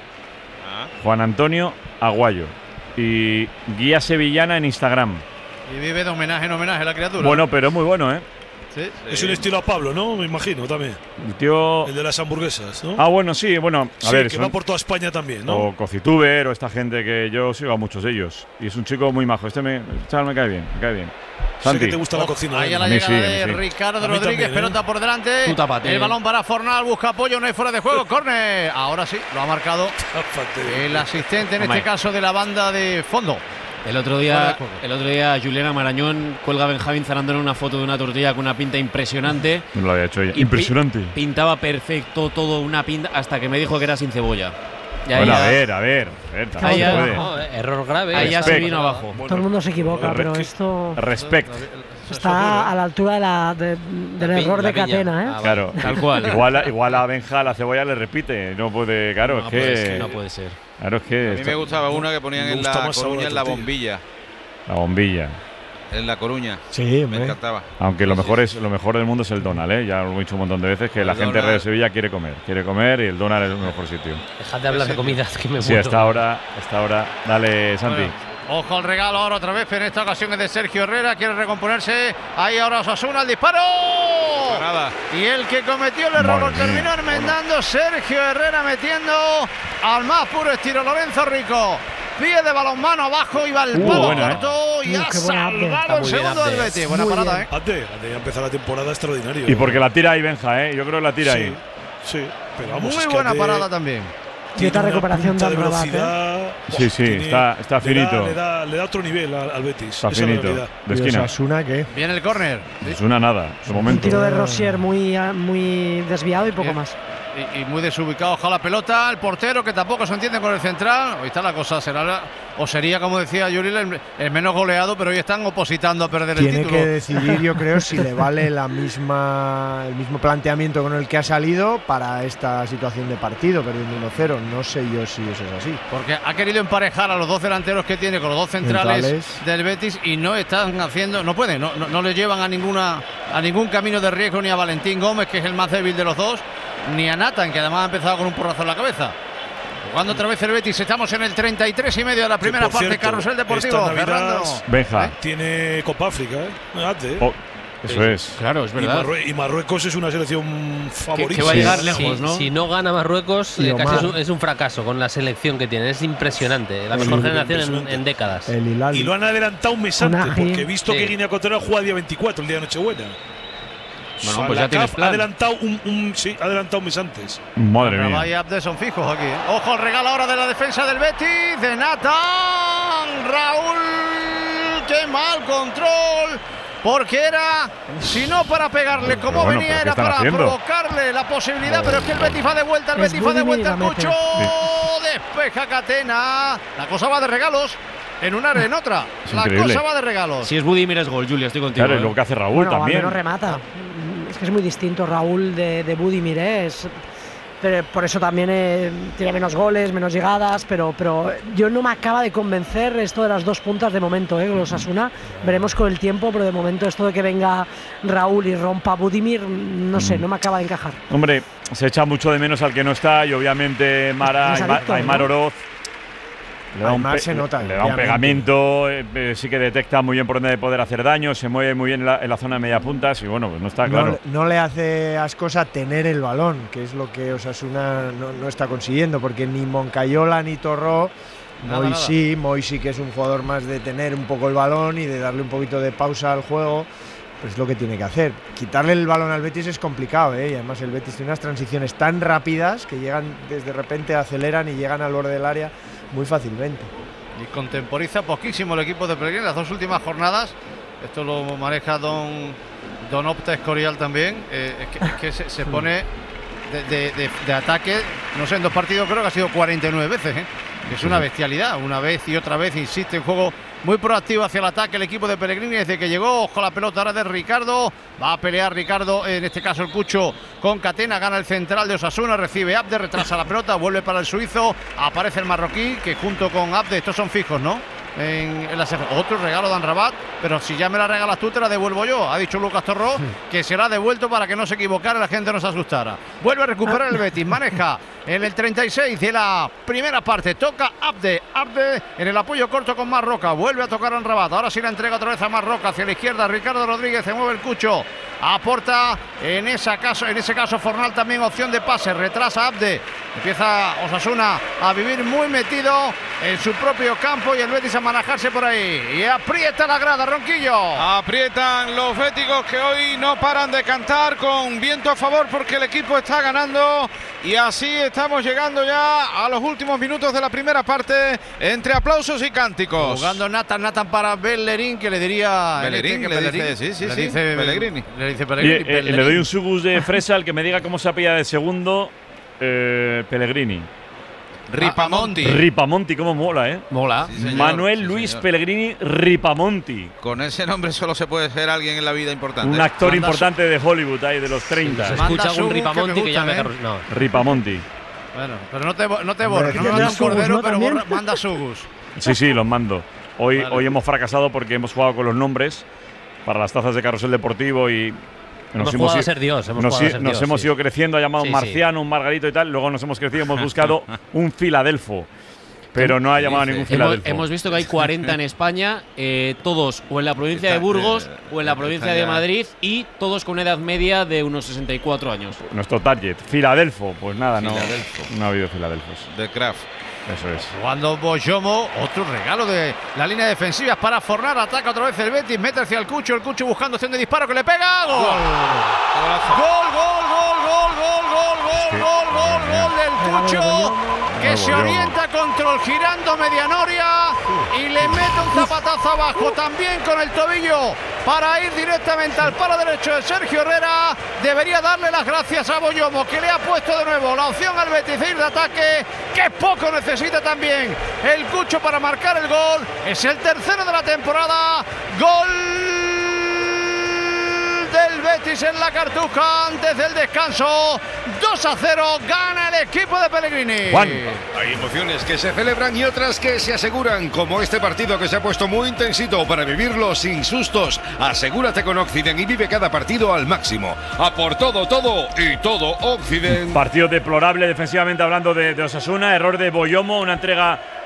Juan Antonio Aguayo. Y guía sevillana en Instagram. Y vive de homenaje en homenaje a la criatura. Bueno, pero es muy bueno, ¿eh? Sí. Es un estilo a Pablo, ¿no? Me imagino también. El tío. El de las hamburguesas, ¿no? Ah, bueno, sí, bueno. A Sí, ver, que son- va por toda España también, ¿no? o Cocituber, o esta gente que yo sigo a muchos de ellos. Y es un chico muy majo. Este chaval me cae bien, me cae bien. Sé Santi. que te gusta la cocina. Ahí a la A mí llegada sí, de a mí sí. Ricardo A mí Rodríguez, también, ¿eh? pelota por delante. Tú tápate. El balón para Fornal, busca apoyo, no hay fuera de juego. Córner. Ahora sí, lo ha marcado el asistente, en Hombre. este caso de la banda de fondo. El otro día Juliana Marañón cuelga a Benjamín Zarandona una foto de una tortilla con una pinta impresionante. No lo había hecho ella. Y Impresionante. Pintaba perfecto todo, una pinta, hasta que me dijo que era sin cebolla. Y ahí Bueno, ya- a ver. tampoco Ahí ya- se puede. no, error grave. Ahí ya se Respect. vino abajo. Todo el mundo se equivoca, pero Re- esto Respect. está a la altura del error de Catena, ¿eh? Claro. Tal cual. Igual a Benja la cebolla le repite. No puede, claro, No es que. puede ser, no puede ser. Claro, es que. A mí me gustaba una que ponían Me en gusta La más sabor Coruña, a en La tortilla. Bombilla. La bombilla. En La Coruña. Sí, Me hombre. encantaba. Aunque lo mejor del mundo es el Donald, ¿eh? Ya lo he dicho un montón de veces que la El gente de Donald. Sevilla quiere comer y el Donald es el mejor sitio. Dejad de hablar de comida, que me Sí, muero. hasta ahora, dale, Santi. Bueno, ojo al regalo ahora otra vez, pero en esta ocasión es de Sergio Herrera, quiere recomponerse. Ahí ahora Osasuna, el disparo. Parada. Y el que cometió el error Madre terminó mía, enmendando Sergio Herrera, metiendo al más puro estilo Lorenzo Rico. Pie de balonmano abajo y va el palo buena, corto y ha qué buena Abde. salvado Está el muy bien, segundo del Abde. Betis. Buena Muy parada, bien. ¿eh? Ante ya empezó la temporada extraordinario. Y porque la tira ahí Benja, ¿eh? Yo creo que la tira sí, ahí. sí, pero vamos, Muy es que buena Ante parada también. tiene otra una recuperación punta de de Amrabat, velocidad. Sí, sí, está finito. Le da otro nivel al Betis. Está esa finito. realidad. De ¿Y esquina. Osasuna qué? Viene el córner. Es una nada, de Un momento. tiro de Rosier muy desviado y poco Bien. más. Y muy desubicado, ojalá la pelota, el portero que tampoco se entiende con el central. Hoy está la cosa, sería como decía Yuri, el menos goleado, pero hoy están opositando a perder el Tiene título. que decidir, yo creo, si le vale el mismo planteamiento con el que ha salido para esta situación de partido, perdiendo 1-0. No sé yo si eso es así. Porque ha querido emparejar a los dos delanteros que tiene con los dos centrales del Betis y no están haciendo, no pueden, no le llevan a ningún camino de riesgo ni a Valentín Gómez, que es el más débil de los dos, ni a Nathan, que además ha empezado con un porrazo en la cabeza. Jugando otra vez el Betis, estamos en el 33,5 de la primera por parte, cierto, Carrusel Deportivo. esta Navidad Fernando. Benja. Tiene Copa África, ¿eh? Ante, Oh, Eso es. Claro, es verdad. Y Marruecos es una selección favorita. Que va a llegar lejos, ¿no? Si no gana Marruecos, casi es un fracaso con la selección que tiene. Es impresionante. La mejor generación en décadas. Y lo han adelantado un mes antes, porque he visto que Guinea Ecuatorial juega el día 24, el día de Nochebuena. Bueno, pues ya tienes plan. Adelantado adelantado un mes antes. Madre mía. Vaya Abde, son fijos aquí. Ojo al regalo ahora de la defensa del Betis, de Nathan Raúl. ¡Qué mal control! Porque era, si no para pegarle como bueno, venía, era para provocarle la posibilidad, pero es que el Betis va de vuelta, el Betis va de vuelta, el Cucho, despeja Catena, la cosa va de regalos, en una en otra, la cosa va de regalos. Si es Budimir es gol, Julia, estoy contigo. Claro, y lo que hace Raúl también. No remata, es que es muy distinto Raúl de Budimir, pero por eso también tiene menos goles, menos llegadas, pero yo no me acaba de convencer esto de las dos puntas de momento, con los Osasuna. Veremos con el tiempo, pero de momento esto de que venga Raúl y rompa Budimir, no sé, no me acaba de encajar. Hombre, se echa mucho de menos al que no está y obviamente Aimar Oroz le da un pegamento, sí que detecta muy bien por dónde puede hacer daño, se mueve muy bien en la zona de media puntas y bueno, pues no está claro. No le hace ascosa tener el balón, que es lo que Osasuna no está consiguiendo, porque ni Moncayola ni Torró, Moisí, que es un jugador más de tener un poco el balón y de darle un poquito de pausa al juego, pues es lo que tiene que hacer. Quitarle el balón al Betis es complicado, y además el Betis tiene unas transiciones tan rápidas que llegan, de repente aceleran y llegan al borde del área muy fácilmente. Y contemporiza poquísimo el equipo de Pellegrini las dos últimas jornadas. Esto lo maneja Don Opta Escorial también. Es que se pone de ataque, no sé, en dos partidos creo que ha sido 49 veces. Es una bestialidad, una vez y otra vez insiste en juego muy proactivo hacia el ataque el equipo de Pellegrini desde que llegó. Ojo la pelota ahora de Ricardo, va a pelear Ricardo, en este caso el Cucho con Catena, gana el central de Osasuna, recibe Abde, retrasa la pelota, vuelve para el suizo, aparece el marroquí que junto con Abde, estos son fijos, ¿no? Otro regalo de Amrabat, pero si ya me la regalas tú te la devuelvo yo, ha dicho Lucas Torró que será devuelto para que no se equivocara y la gente no se asustara. Vuelve a recuperar el Betis, maneja en el 36 de la primera parte, toca Abde en el apoyo corto con Marroca, vuelve a tocar a Amrabat, ahora sí la entrega otra vez a Marroca hacia la izquierda, Ricardo Rodríguez, se mueve el Cucho, aporta en ese caso Fornal también opción de pase, retrasa Abde, empieza Osasuna a vivir muy metido en su propio campo y el Betis a manejarse por ahí y aprieta la grada, Ronquillo. Aprietan los béticos que hoy no paran de cantar con viento a favor porque el equipo está ganando y así estamos llegando ya a los últimos minutos de la primera parte entre aplausos y cánticos. Jugando Nathan para Bellerín, que le diría Bellerín, Pellegrini. Le dice Pellegrini. Le doy un sugus de fresa al que me diga cómo se apella de segundo Pellegrini. Ripamonti, cómo mola, Mola. Sí, Manuel Luis Pellegrini Ripamonti. Con ese nombre solo se puede ser alguien en la vida importante. Un actor importante de Hollywood ahí de los 30. Se escucha un Ripamonti que llame No. Ripamonti. Bueno, pero no te borres, no mandas Cordero, pero manda sugus. Sí, los mando. Hoy hemos fracasado porque hemos jugado con los nombres para las tazas de Carrusel Deportivo y hemos jugado a ser Dios. Nos hemos ido creciendo, ha llamado un Marciano, un Margarito y tal. Luego nos hemos crecido, hemos buscado un Filadelfo. Pero no ha llamado a ningún Filadelfo. Hemos visto que hay 40 en España, todos o en la provincia de Burgos o en la provincia de Madrid y todos con una edad media de unos 64 años. Nuestro target, Filadelfo. Pues nada, no ha habido Filadelfos. De Kraft. Eso es. Jugando Boyomo, otro regalo de la línea defensiva para Fornar, ataca otra vez el Betis, mete hacia el Cucho buscando opción de disparo que le pega, gol del Cucho, que se orienta control girando medianoria y le mete un zapatazo abajo también con el tobillo para ir directamente al palo derecho de Sergio Herrera. Debería darle las gracias a Boyomo, que le ha puesto de nuevo la opción al Betis de ir de ataque, que poco necesita también el Cucho para marcar el gol. Es el tercero de la temporada. Gol del Betis en la Cartuja antes del descanso. 2-0, gana el equipo de Pellegrini. Juan, hay emociones que se celebran y otras que se aseguran, como este partido que se ha puesto muy intensito para vivirlo sin sustos. Asegúrate con Occident y vive cada partido al máximo. A por todo y todo Occident. Partido deplorable defensivamente hablando de Osasuna, error de Boyomo, una entrega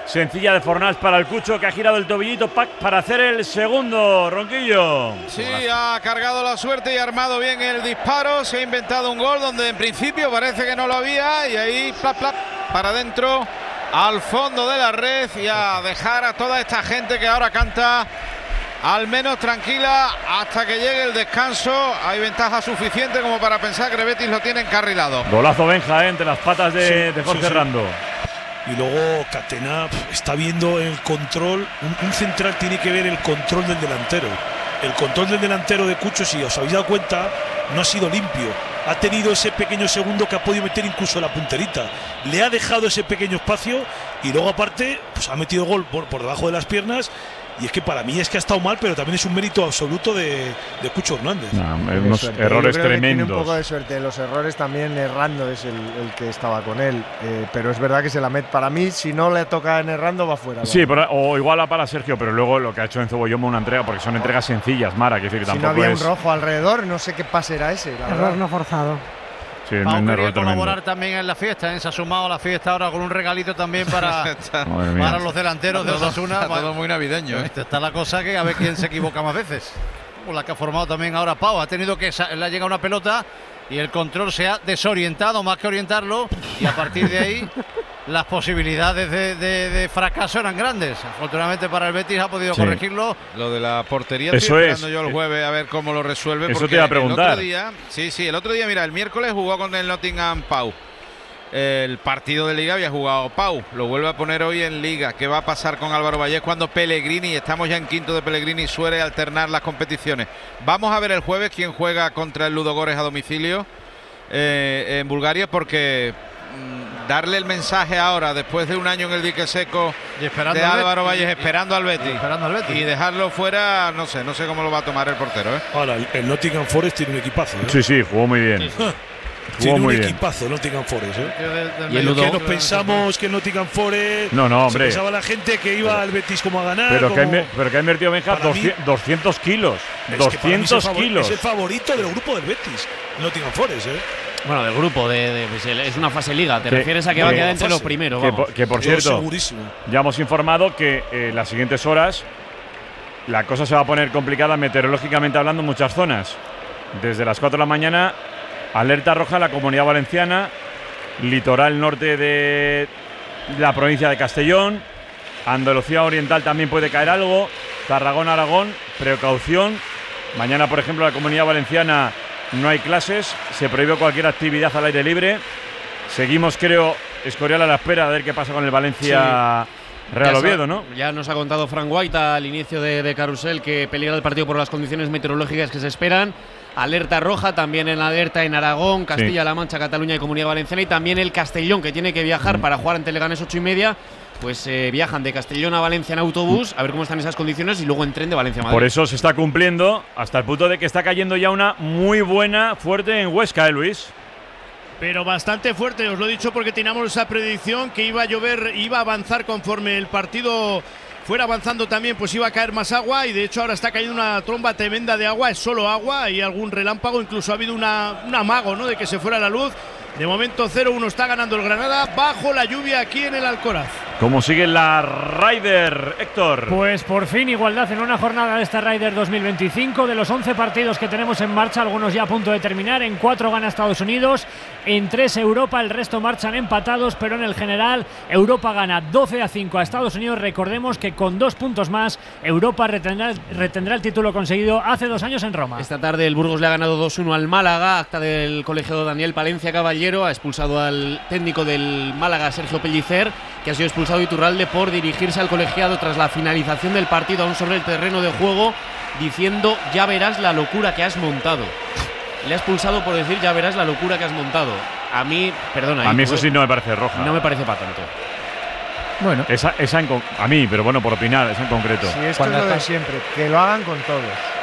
sencilla de Fornals para el Cucho, que ha girado el tobillito para hacer el segundo, Ronquillo. Sí, ha cargado la suerte y ha armado bien el disparo. Se ha inventado un gol donde en principio parece que no lo había. Y ahí, plap, plap, para adentro, al fondo de la red. Y a dejar a toda esta gente que ahora canta al menos tranquila hasta que llegue el descanso. Hay ventaja suficiente como para pensar que el Betis lo tiene encarrilado. Golazo Benja, entre las patas de Jorge Rando. Y luego Catena está viendo el control. Un central tiene que ver el control del delantero. El control del delantero de Cucho, si os habéis dado cuenta, no ha sido limpio. Ha tenido ese pequeño segundo que ha podido meter incluso la punterita. Le ha dejado ese pequeño espacio y luego aparte pues ha metido gol por debajo de las piernas. Y es que para mí es que ha estado mal, pero también es un mérito absoluto de Cucho Hernández. Unos errores tremendos. Tiene un poco de suerte. Los errores también, Errando es el que estaba con él. Pero es verdad que se la mete. Para mí, si no le toca en Errando, va fuera. Sí, o igual para Sergio, pero luego lo que ha hecho Enzo Boyoma una entrega, porque son entregas sencillas, Mara. Que decir, que si tampoco no había es... un rojo alrededor, no sé qué pase era ese. Error no forzado. Sí, Pau quería colaborar también en la fiesta, se ha sumado a la fiesta ahora con un regalito también para los delanteros de Osasuna. Todo muy navideño. Está la cosa que a ver quién se equivoca más veces. Por la que ha formado también ahora Pau. Ha tenido que le ha llegado una pelota y el control se ha desorientado más que orientarlo. Y a partir de ahí las posibilidades de fracaso eran grandes. Afortunadamente para el Betis ha podido corregirlo. Lo de la portería estoy esperando yo el jueves a ver cómo lo resuelve. Eso te iba a preguntar. El otro día, mira, el miércoles jugó con el Nottingham Pau. El partido de Liga había jugado Pau, lo vuelve a poner hoy en Liga. ¿Qué va a pasar con Álvaro Vallés cuando Pellegrini, estamos ya en quinto de Pellegrini, suele alternar las competiciones? Vamos a ver el jueves quién juega contra el Ludogorets a domicilio en Bulgaria, porque darle el mensaje ahora, después de un año en el dique seco de Álvaro Vallés, esperando al Betis y dejarlo fuera, no sé cómo lo va a tomar el portero. Ahora, el Nottingham Forest tiene un equipazo. Sí, jugó muy bien. Tiene un equipazo el Nottingham Forest. Y el que nos pensamos que el Nottingham Forest. No, hombre. Se pensaba la gente que iba al Betis como a ganar. Pero que ha invertido Benja 200 kilos. 200 kilos. Es el favorito del grupo del Betis, Nottingham Forest. Bueno, del grupo, pues es una fase liga. ¿Te refieres a que va a quedar entre los primeros? Que por cierto, segurísimo. Ya hemos informado que en las siguientes horas la cosa se va a poner complicada meteorológicamente hablando en muchas zonas. Desde las 4 de la mañana, alerta roja en la Comunidad Valenciana, litoral norte de la provincia de Castellón, Andalucía Oriental también puede caer algo, Tarragona, Aragón, precaución. Mañana, por ejemplo, en la Comunidad Valenciana no hay clases, se prohíbe cualquier actividad al aire libre. Seguimos, creo, Escorial a la espera de ver qué pasa con el Valencia Real Oviedo, ¿no? Ya nos ha contado Frank White al inicio de Carrusel que peligra el partido por las condiciones meteorológicas que se esperan. Alerta roja, también en alerta en Aragón, Castilla-La Mancha, Cataluña y Comunidad Valenciana, y también el Castellón, que tiene que viajar para jugar ante Leganés 8:30. Pues viajan de Castellón a Valencia en autobús, a ver cómo están esas condiciones, y luego en tren de Valencia a Madrid. Por eso se está cumpliendo, hasta el punto de que está cayendo ya una muy buena, fuerte en Huesca, Luis. Pero bastante fuerte, os lo he dicho porque teníamos esa predicción que iba a llover, iba a avanzar conforme el partido fuera avanzando también, pues iba a caer más agua, y de hecho ahora está cayendo una tromba tremenda de agua, es solo agua y algún relámpago, incluso ha habido un amago, ¿no?, de que se fuera la luz. De momento 0-1 está ganando el Granada bajo la lluvia aquí en el Alcoraz. ¿Cómo sigue la Ryder, Héctor? Pues por fin igualdad en una jornada de esta Ryder 2025. De los 11 partidos que tenemos en marcha, algunos ya a punto de terminar, en 4 gana Estados Unidos, en 3 Europa, el resto marchan empatados, pero en el general Europa gana 12-5 a Estados Unidos. Recordemos que con 2 puntos más Europa retendrá el título conseguido hace 2 años en Roma. Esta tarde el Burgos le ha ganado 2-1 al Málaga, acta del colegiado Daniel Palencia Caballero. Ha expulsado al técnico del Málaga, Sergio Pellicer, que ha sido expulsado Iturralde por dirigirse al colegiado tras la finalización del partido aún sobre el terreno de juego, diciendo: ya verás la locura que has montado. Le ha expulsado por decir: ya verás la locura que has montado. A mí, perdona. A mí eso sí no me parece roja. No me parece para tanto. Bueno, a mí, pero bueno, por opinar, esa en concreto. Sí, esto es lo de siempre, que lo hagan con todos.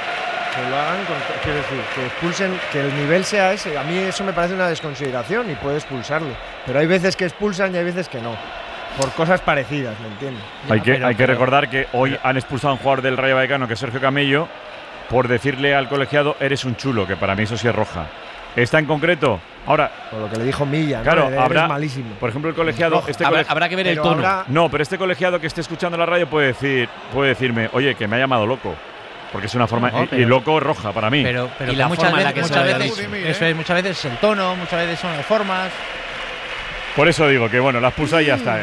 Que lo hagan, quiero decir, que expulsen, que el nivel sea ese. A mí eso me parece una desconsideración y puede expulsarlo. Pero hay veces que expulsan y hay veces que no. Por cosas parecidas, ¿me entiendes? Hay que recordar que hoy han expulsado a un jugador del Rayo Vallecano, que es Sergio Camello, por decirle al colegiado: eres un chulo, que para mí eso sí es roja. Está en concreto. Ahora, por lo que le dijo Milla, claro, ¿no? habrá, es malísimo. Por ejemplo, el colegiado. Habrá que ver el tono. No, pero este colegiado que esté escuchando la radio puede decirme, oye, que me ha llamado loco. Porque es una forma. Y loco roja para mí. Pero y la muchas forma en la veces, que eso es, muchas veces el tono, muchas veces son las formas. Por eso digo que bueno, la expulsa y ya está.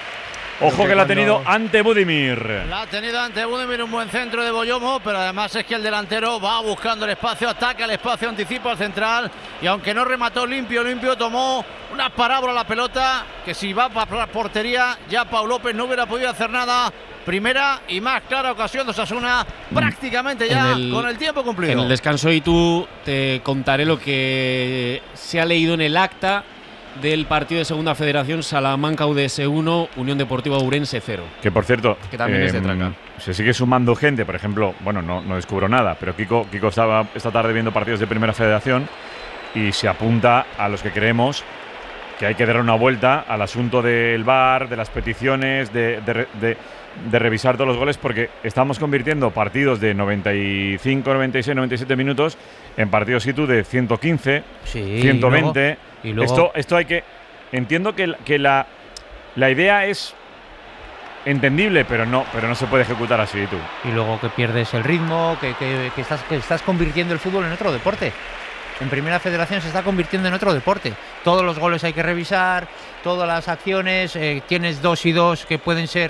Ojo que la ha tenido ante Budimir. La ha tenido ante Budimir, un buen centro de Boyomo, pero además es que el delantero va buscando el espacio, ataca el espacio, anticipa al central y aunque no remató limpio, tomó una parábola a la pelota que si va para la portería ya Pau López no hubiera podido hacer nada. Primera y más clara ocasión de Osasuna prácticamente ya con el tiempo cumplido. En el descanso y tú te contaré lo que se ha leído en el acta del partido de Segunda Federación, Salamanca UDS 1, Unión Deportiva Ourense 0. Que por cierto, que también es de traca. Se sigue sumando gente, por ejemplo, bueno, no descubro nada, pero Kiko estaba esta tarde viendo partidos de Primera Federación y se apunta a los que creemos que hay que dar una vuelta al asunto del VAR, de las peticiones, de revisar todos los goles, porque estamos convirtiendo partidos de 95, 96, 97 minutos en partidos situ de 115, 120. Y luego, esto hay que. Entiendo que la idea es entendible, pero no se puede ejecutar así, tú. Y luego que pierdes el ritmo, que estás convirtiendo el fútbol en otro deporte. En Primera Federación se está convirtiendo en otro deporte. Todos los goles hay que revisar, todas las acciones, tienes 2 y 2 que pueden ser,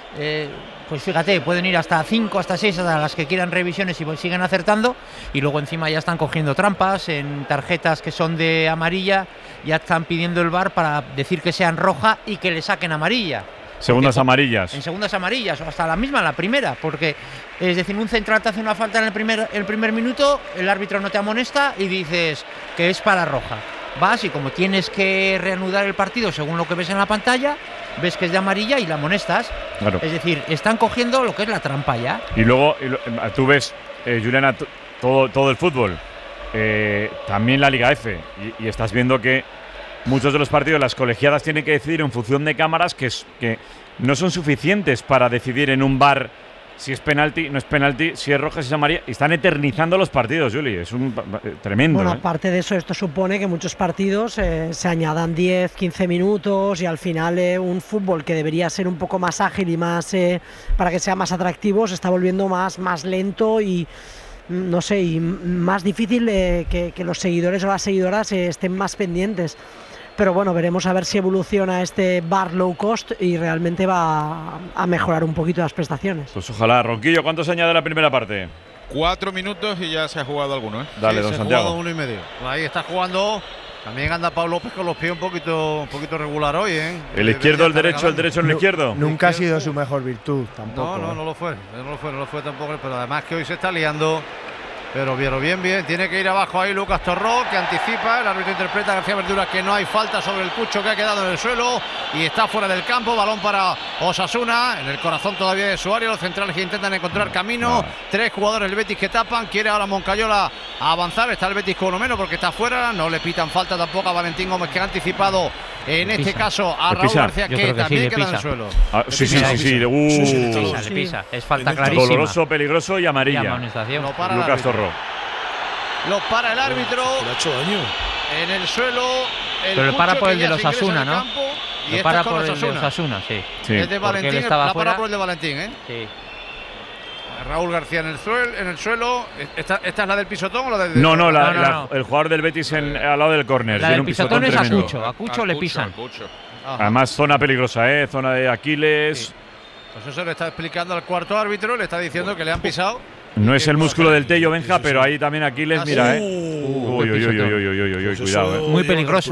pues fíjate, pueden ir hasta 5, hasta 6, hasta las que quieran revisiones y siguen acertando. Y luego encima ya están cogiendo trampas en tarjetas que son de amarilla, ya están pidiendo el VAR para decir que sean roja y que le saquen amarilla. Segundas amarillas. En segundas amarillas, o hasta la misma, la primera, porque es decir, un central te hace una falta en el primer minuto, el árbitro no te amonesta y dices que es para roja. Vas y como tienes que reanudar el partido según lo que ves en la pantalla, ves que es de amarilla y la amonestas. Claro. Es decir, están cogiendo lo que es la trampa ya. Y luego tú ves, Juliana, todo el fútbol, también la Liga F, y estás viendo que muchos de los partidos las colegiadas tienen que decidir en función de cámaras que no son suficientes para decidir en un VAR si es penalti, no es penalti, si es roja, si es amarilla. Y están eternizando los partidos, Juli. Es tremendo. Bueno, aparte de eso, esto supone que muchos partidos se añadan 10, 15 minutos y al final un fútbol que debería ser un poco más ágil y más para que sea más atractivo se está volviendo más lento y no sé, y más difícil que los seguidores o las seguidoras estén más pendientes. Pero bueno, veremos a ver si evoluciona este VAR low cost y realmente va a mejorar un poquito las prestaciones. Pues ojalá. Ronquillo, ¿cuánto se añade la primera parte? 4 minutos y ya se ha jugado alguno, ¿eh? Dale, don Santiago. Se ha jugado 1 y medio. Ahí está jugando. También anda Pau López con los pies un poquito regular hoy, ¿eh? ¿El izquierdo, el derecho en el izquierdo? Nunca ha sido su mejor virtud, tampoco. No lo fue tampoco, pero además que hoy se está liando. Pero bien, tiene que ir abajo ahí Lucas Torró, que anticipa, el árbitro interpreta a García Verdura que no hay falta sobre el Cucho que ha quedado en el suelo y está fuera del campo, balón para Osasuna, en el corazón todavía de su área, los centrales que intentan encontrar camino, 3 jugadores del Betis que tapan, quiere ahora Moncayola avanzar, está el Betis con uno menos porque está fuera, no le pitan falta tampoco a Valentín Gómez que ha anticipado en este caso a Raúl García que también queda en el suelo. Sí. Le pisa. Es falta clarísima. Doloroso, peligroso y amarilla. Lucas Torró. Lo para el árbitro. Le ha hecho daño. En el suelo. Pero lo para por el de los Osasuna, ¿no? Lo para por el de Osasuna, sí. Es de Valentín, la para por el de Valentín, ¿eh? Sí. Raúl García en el suelo. ¿Esta es la del pisotón o la del.? No, el jugador del Betis al lado del córner. La del pisotón es a Cucho le pisan. Además, zona peligrosa, zona de Aquiles. Sí. Pues eso le está explicando al cuarto árbitro, le está diciendo que le han pisado. No es el músculo del Tello, Benja, pero ahí también Aquiles, mira, Uy, cuidado, Muy peligroso,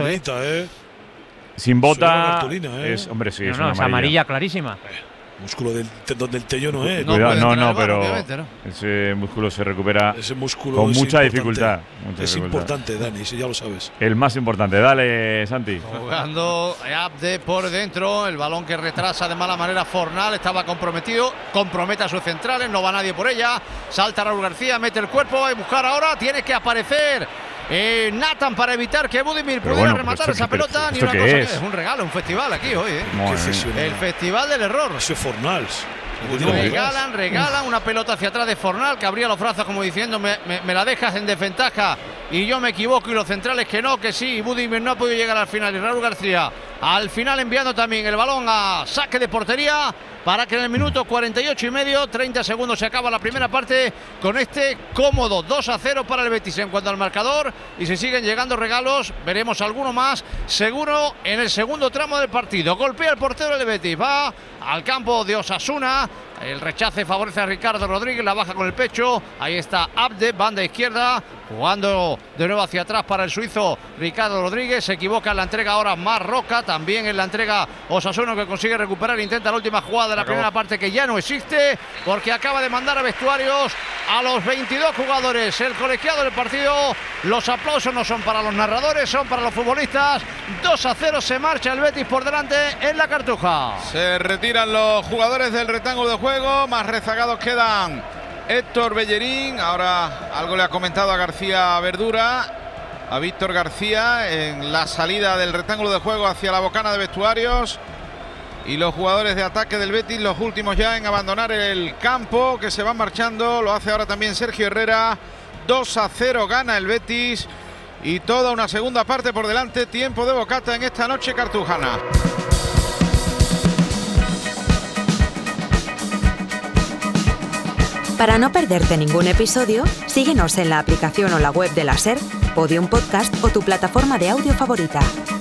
Sin bota. Es, hombre, sí, es amarilla clarísima. Músculo del tendón del Tello no es. No, pero ese músculo se recupera con mucha dificultad. Es importante, Dani, eso ya lo sabes. El más importante. Dale, Santi. Jugando Abde por dentro, el balón que retrasa de mala manera Fornal, estaba comprometido, compromete a sus centrales, no va nadie por ella, salta Raúl García, mete el cuerpo, va a buscar ahora, tiene que aparecer Nathan para evitar que Budimir pudiera rematar esa pelota. Ni una cosa es un regalo, un festival aquí hoy, el festival del error. Ese Fornals. Regalan una pelota hacia atrás de Fornal que abría los brazos como diciendo me la dejas en desventaja y yo me equivoco y los centrales que no, que sí, y Budimir no ha podido llegar al final y Raúl García al final enviando también el balón a saque de portería para que en el minuto 48 y medio, 30 segundos, se acaba la primera parte con este cómodo 2-0 para el Betis en cuanto al marcador, y si siguen llegando regalos veremos alguno más seguro en el segundo tramo del partido. Golpea el portero del Betis, va al campo de Osasuna, el rechace favorece a Ricardo Rodríguez, la baja con el pecho, ahí está Abde, banda izquierda, jugando de nuevo hacia atrás para el suizo Ricardo Rodríguez, se equivoca en la entrega ahora Marroca, también en la entrega Osasuna, que consigue recuperar, intenta la última jugada de la primera parte, que ya no existe porque acaba de mandar a vestuarios a los 22 jugadores el colegiado del partido. Los aplausos no son para los narradores, son para los futbolistas. 2-0, se marcha el Betis por delante en la Cartuja. Se retiran los jugadores del rectángulo de juego, más rezagados quedan Héctor Bellerín, ahora algo le ha comentado a García Verdura, a Víctor García, en la salida del rectángulo de juego hacia la bocana de vestuarios, y los jugadores de ataque del Betis, los últimos ya en abandonar el campo, que se van marchando. Lo hace ahora también Sergio Herrera. 2-0 gana el Betis y toda una segunda parte por delante. Tiempo de bocata en esta noche cartujana. Para no perderte ningún episodio, síguenos en la aplicación o la web de la SER, Podium Podcast o tu plataforma de audio favorita.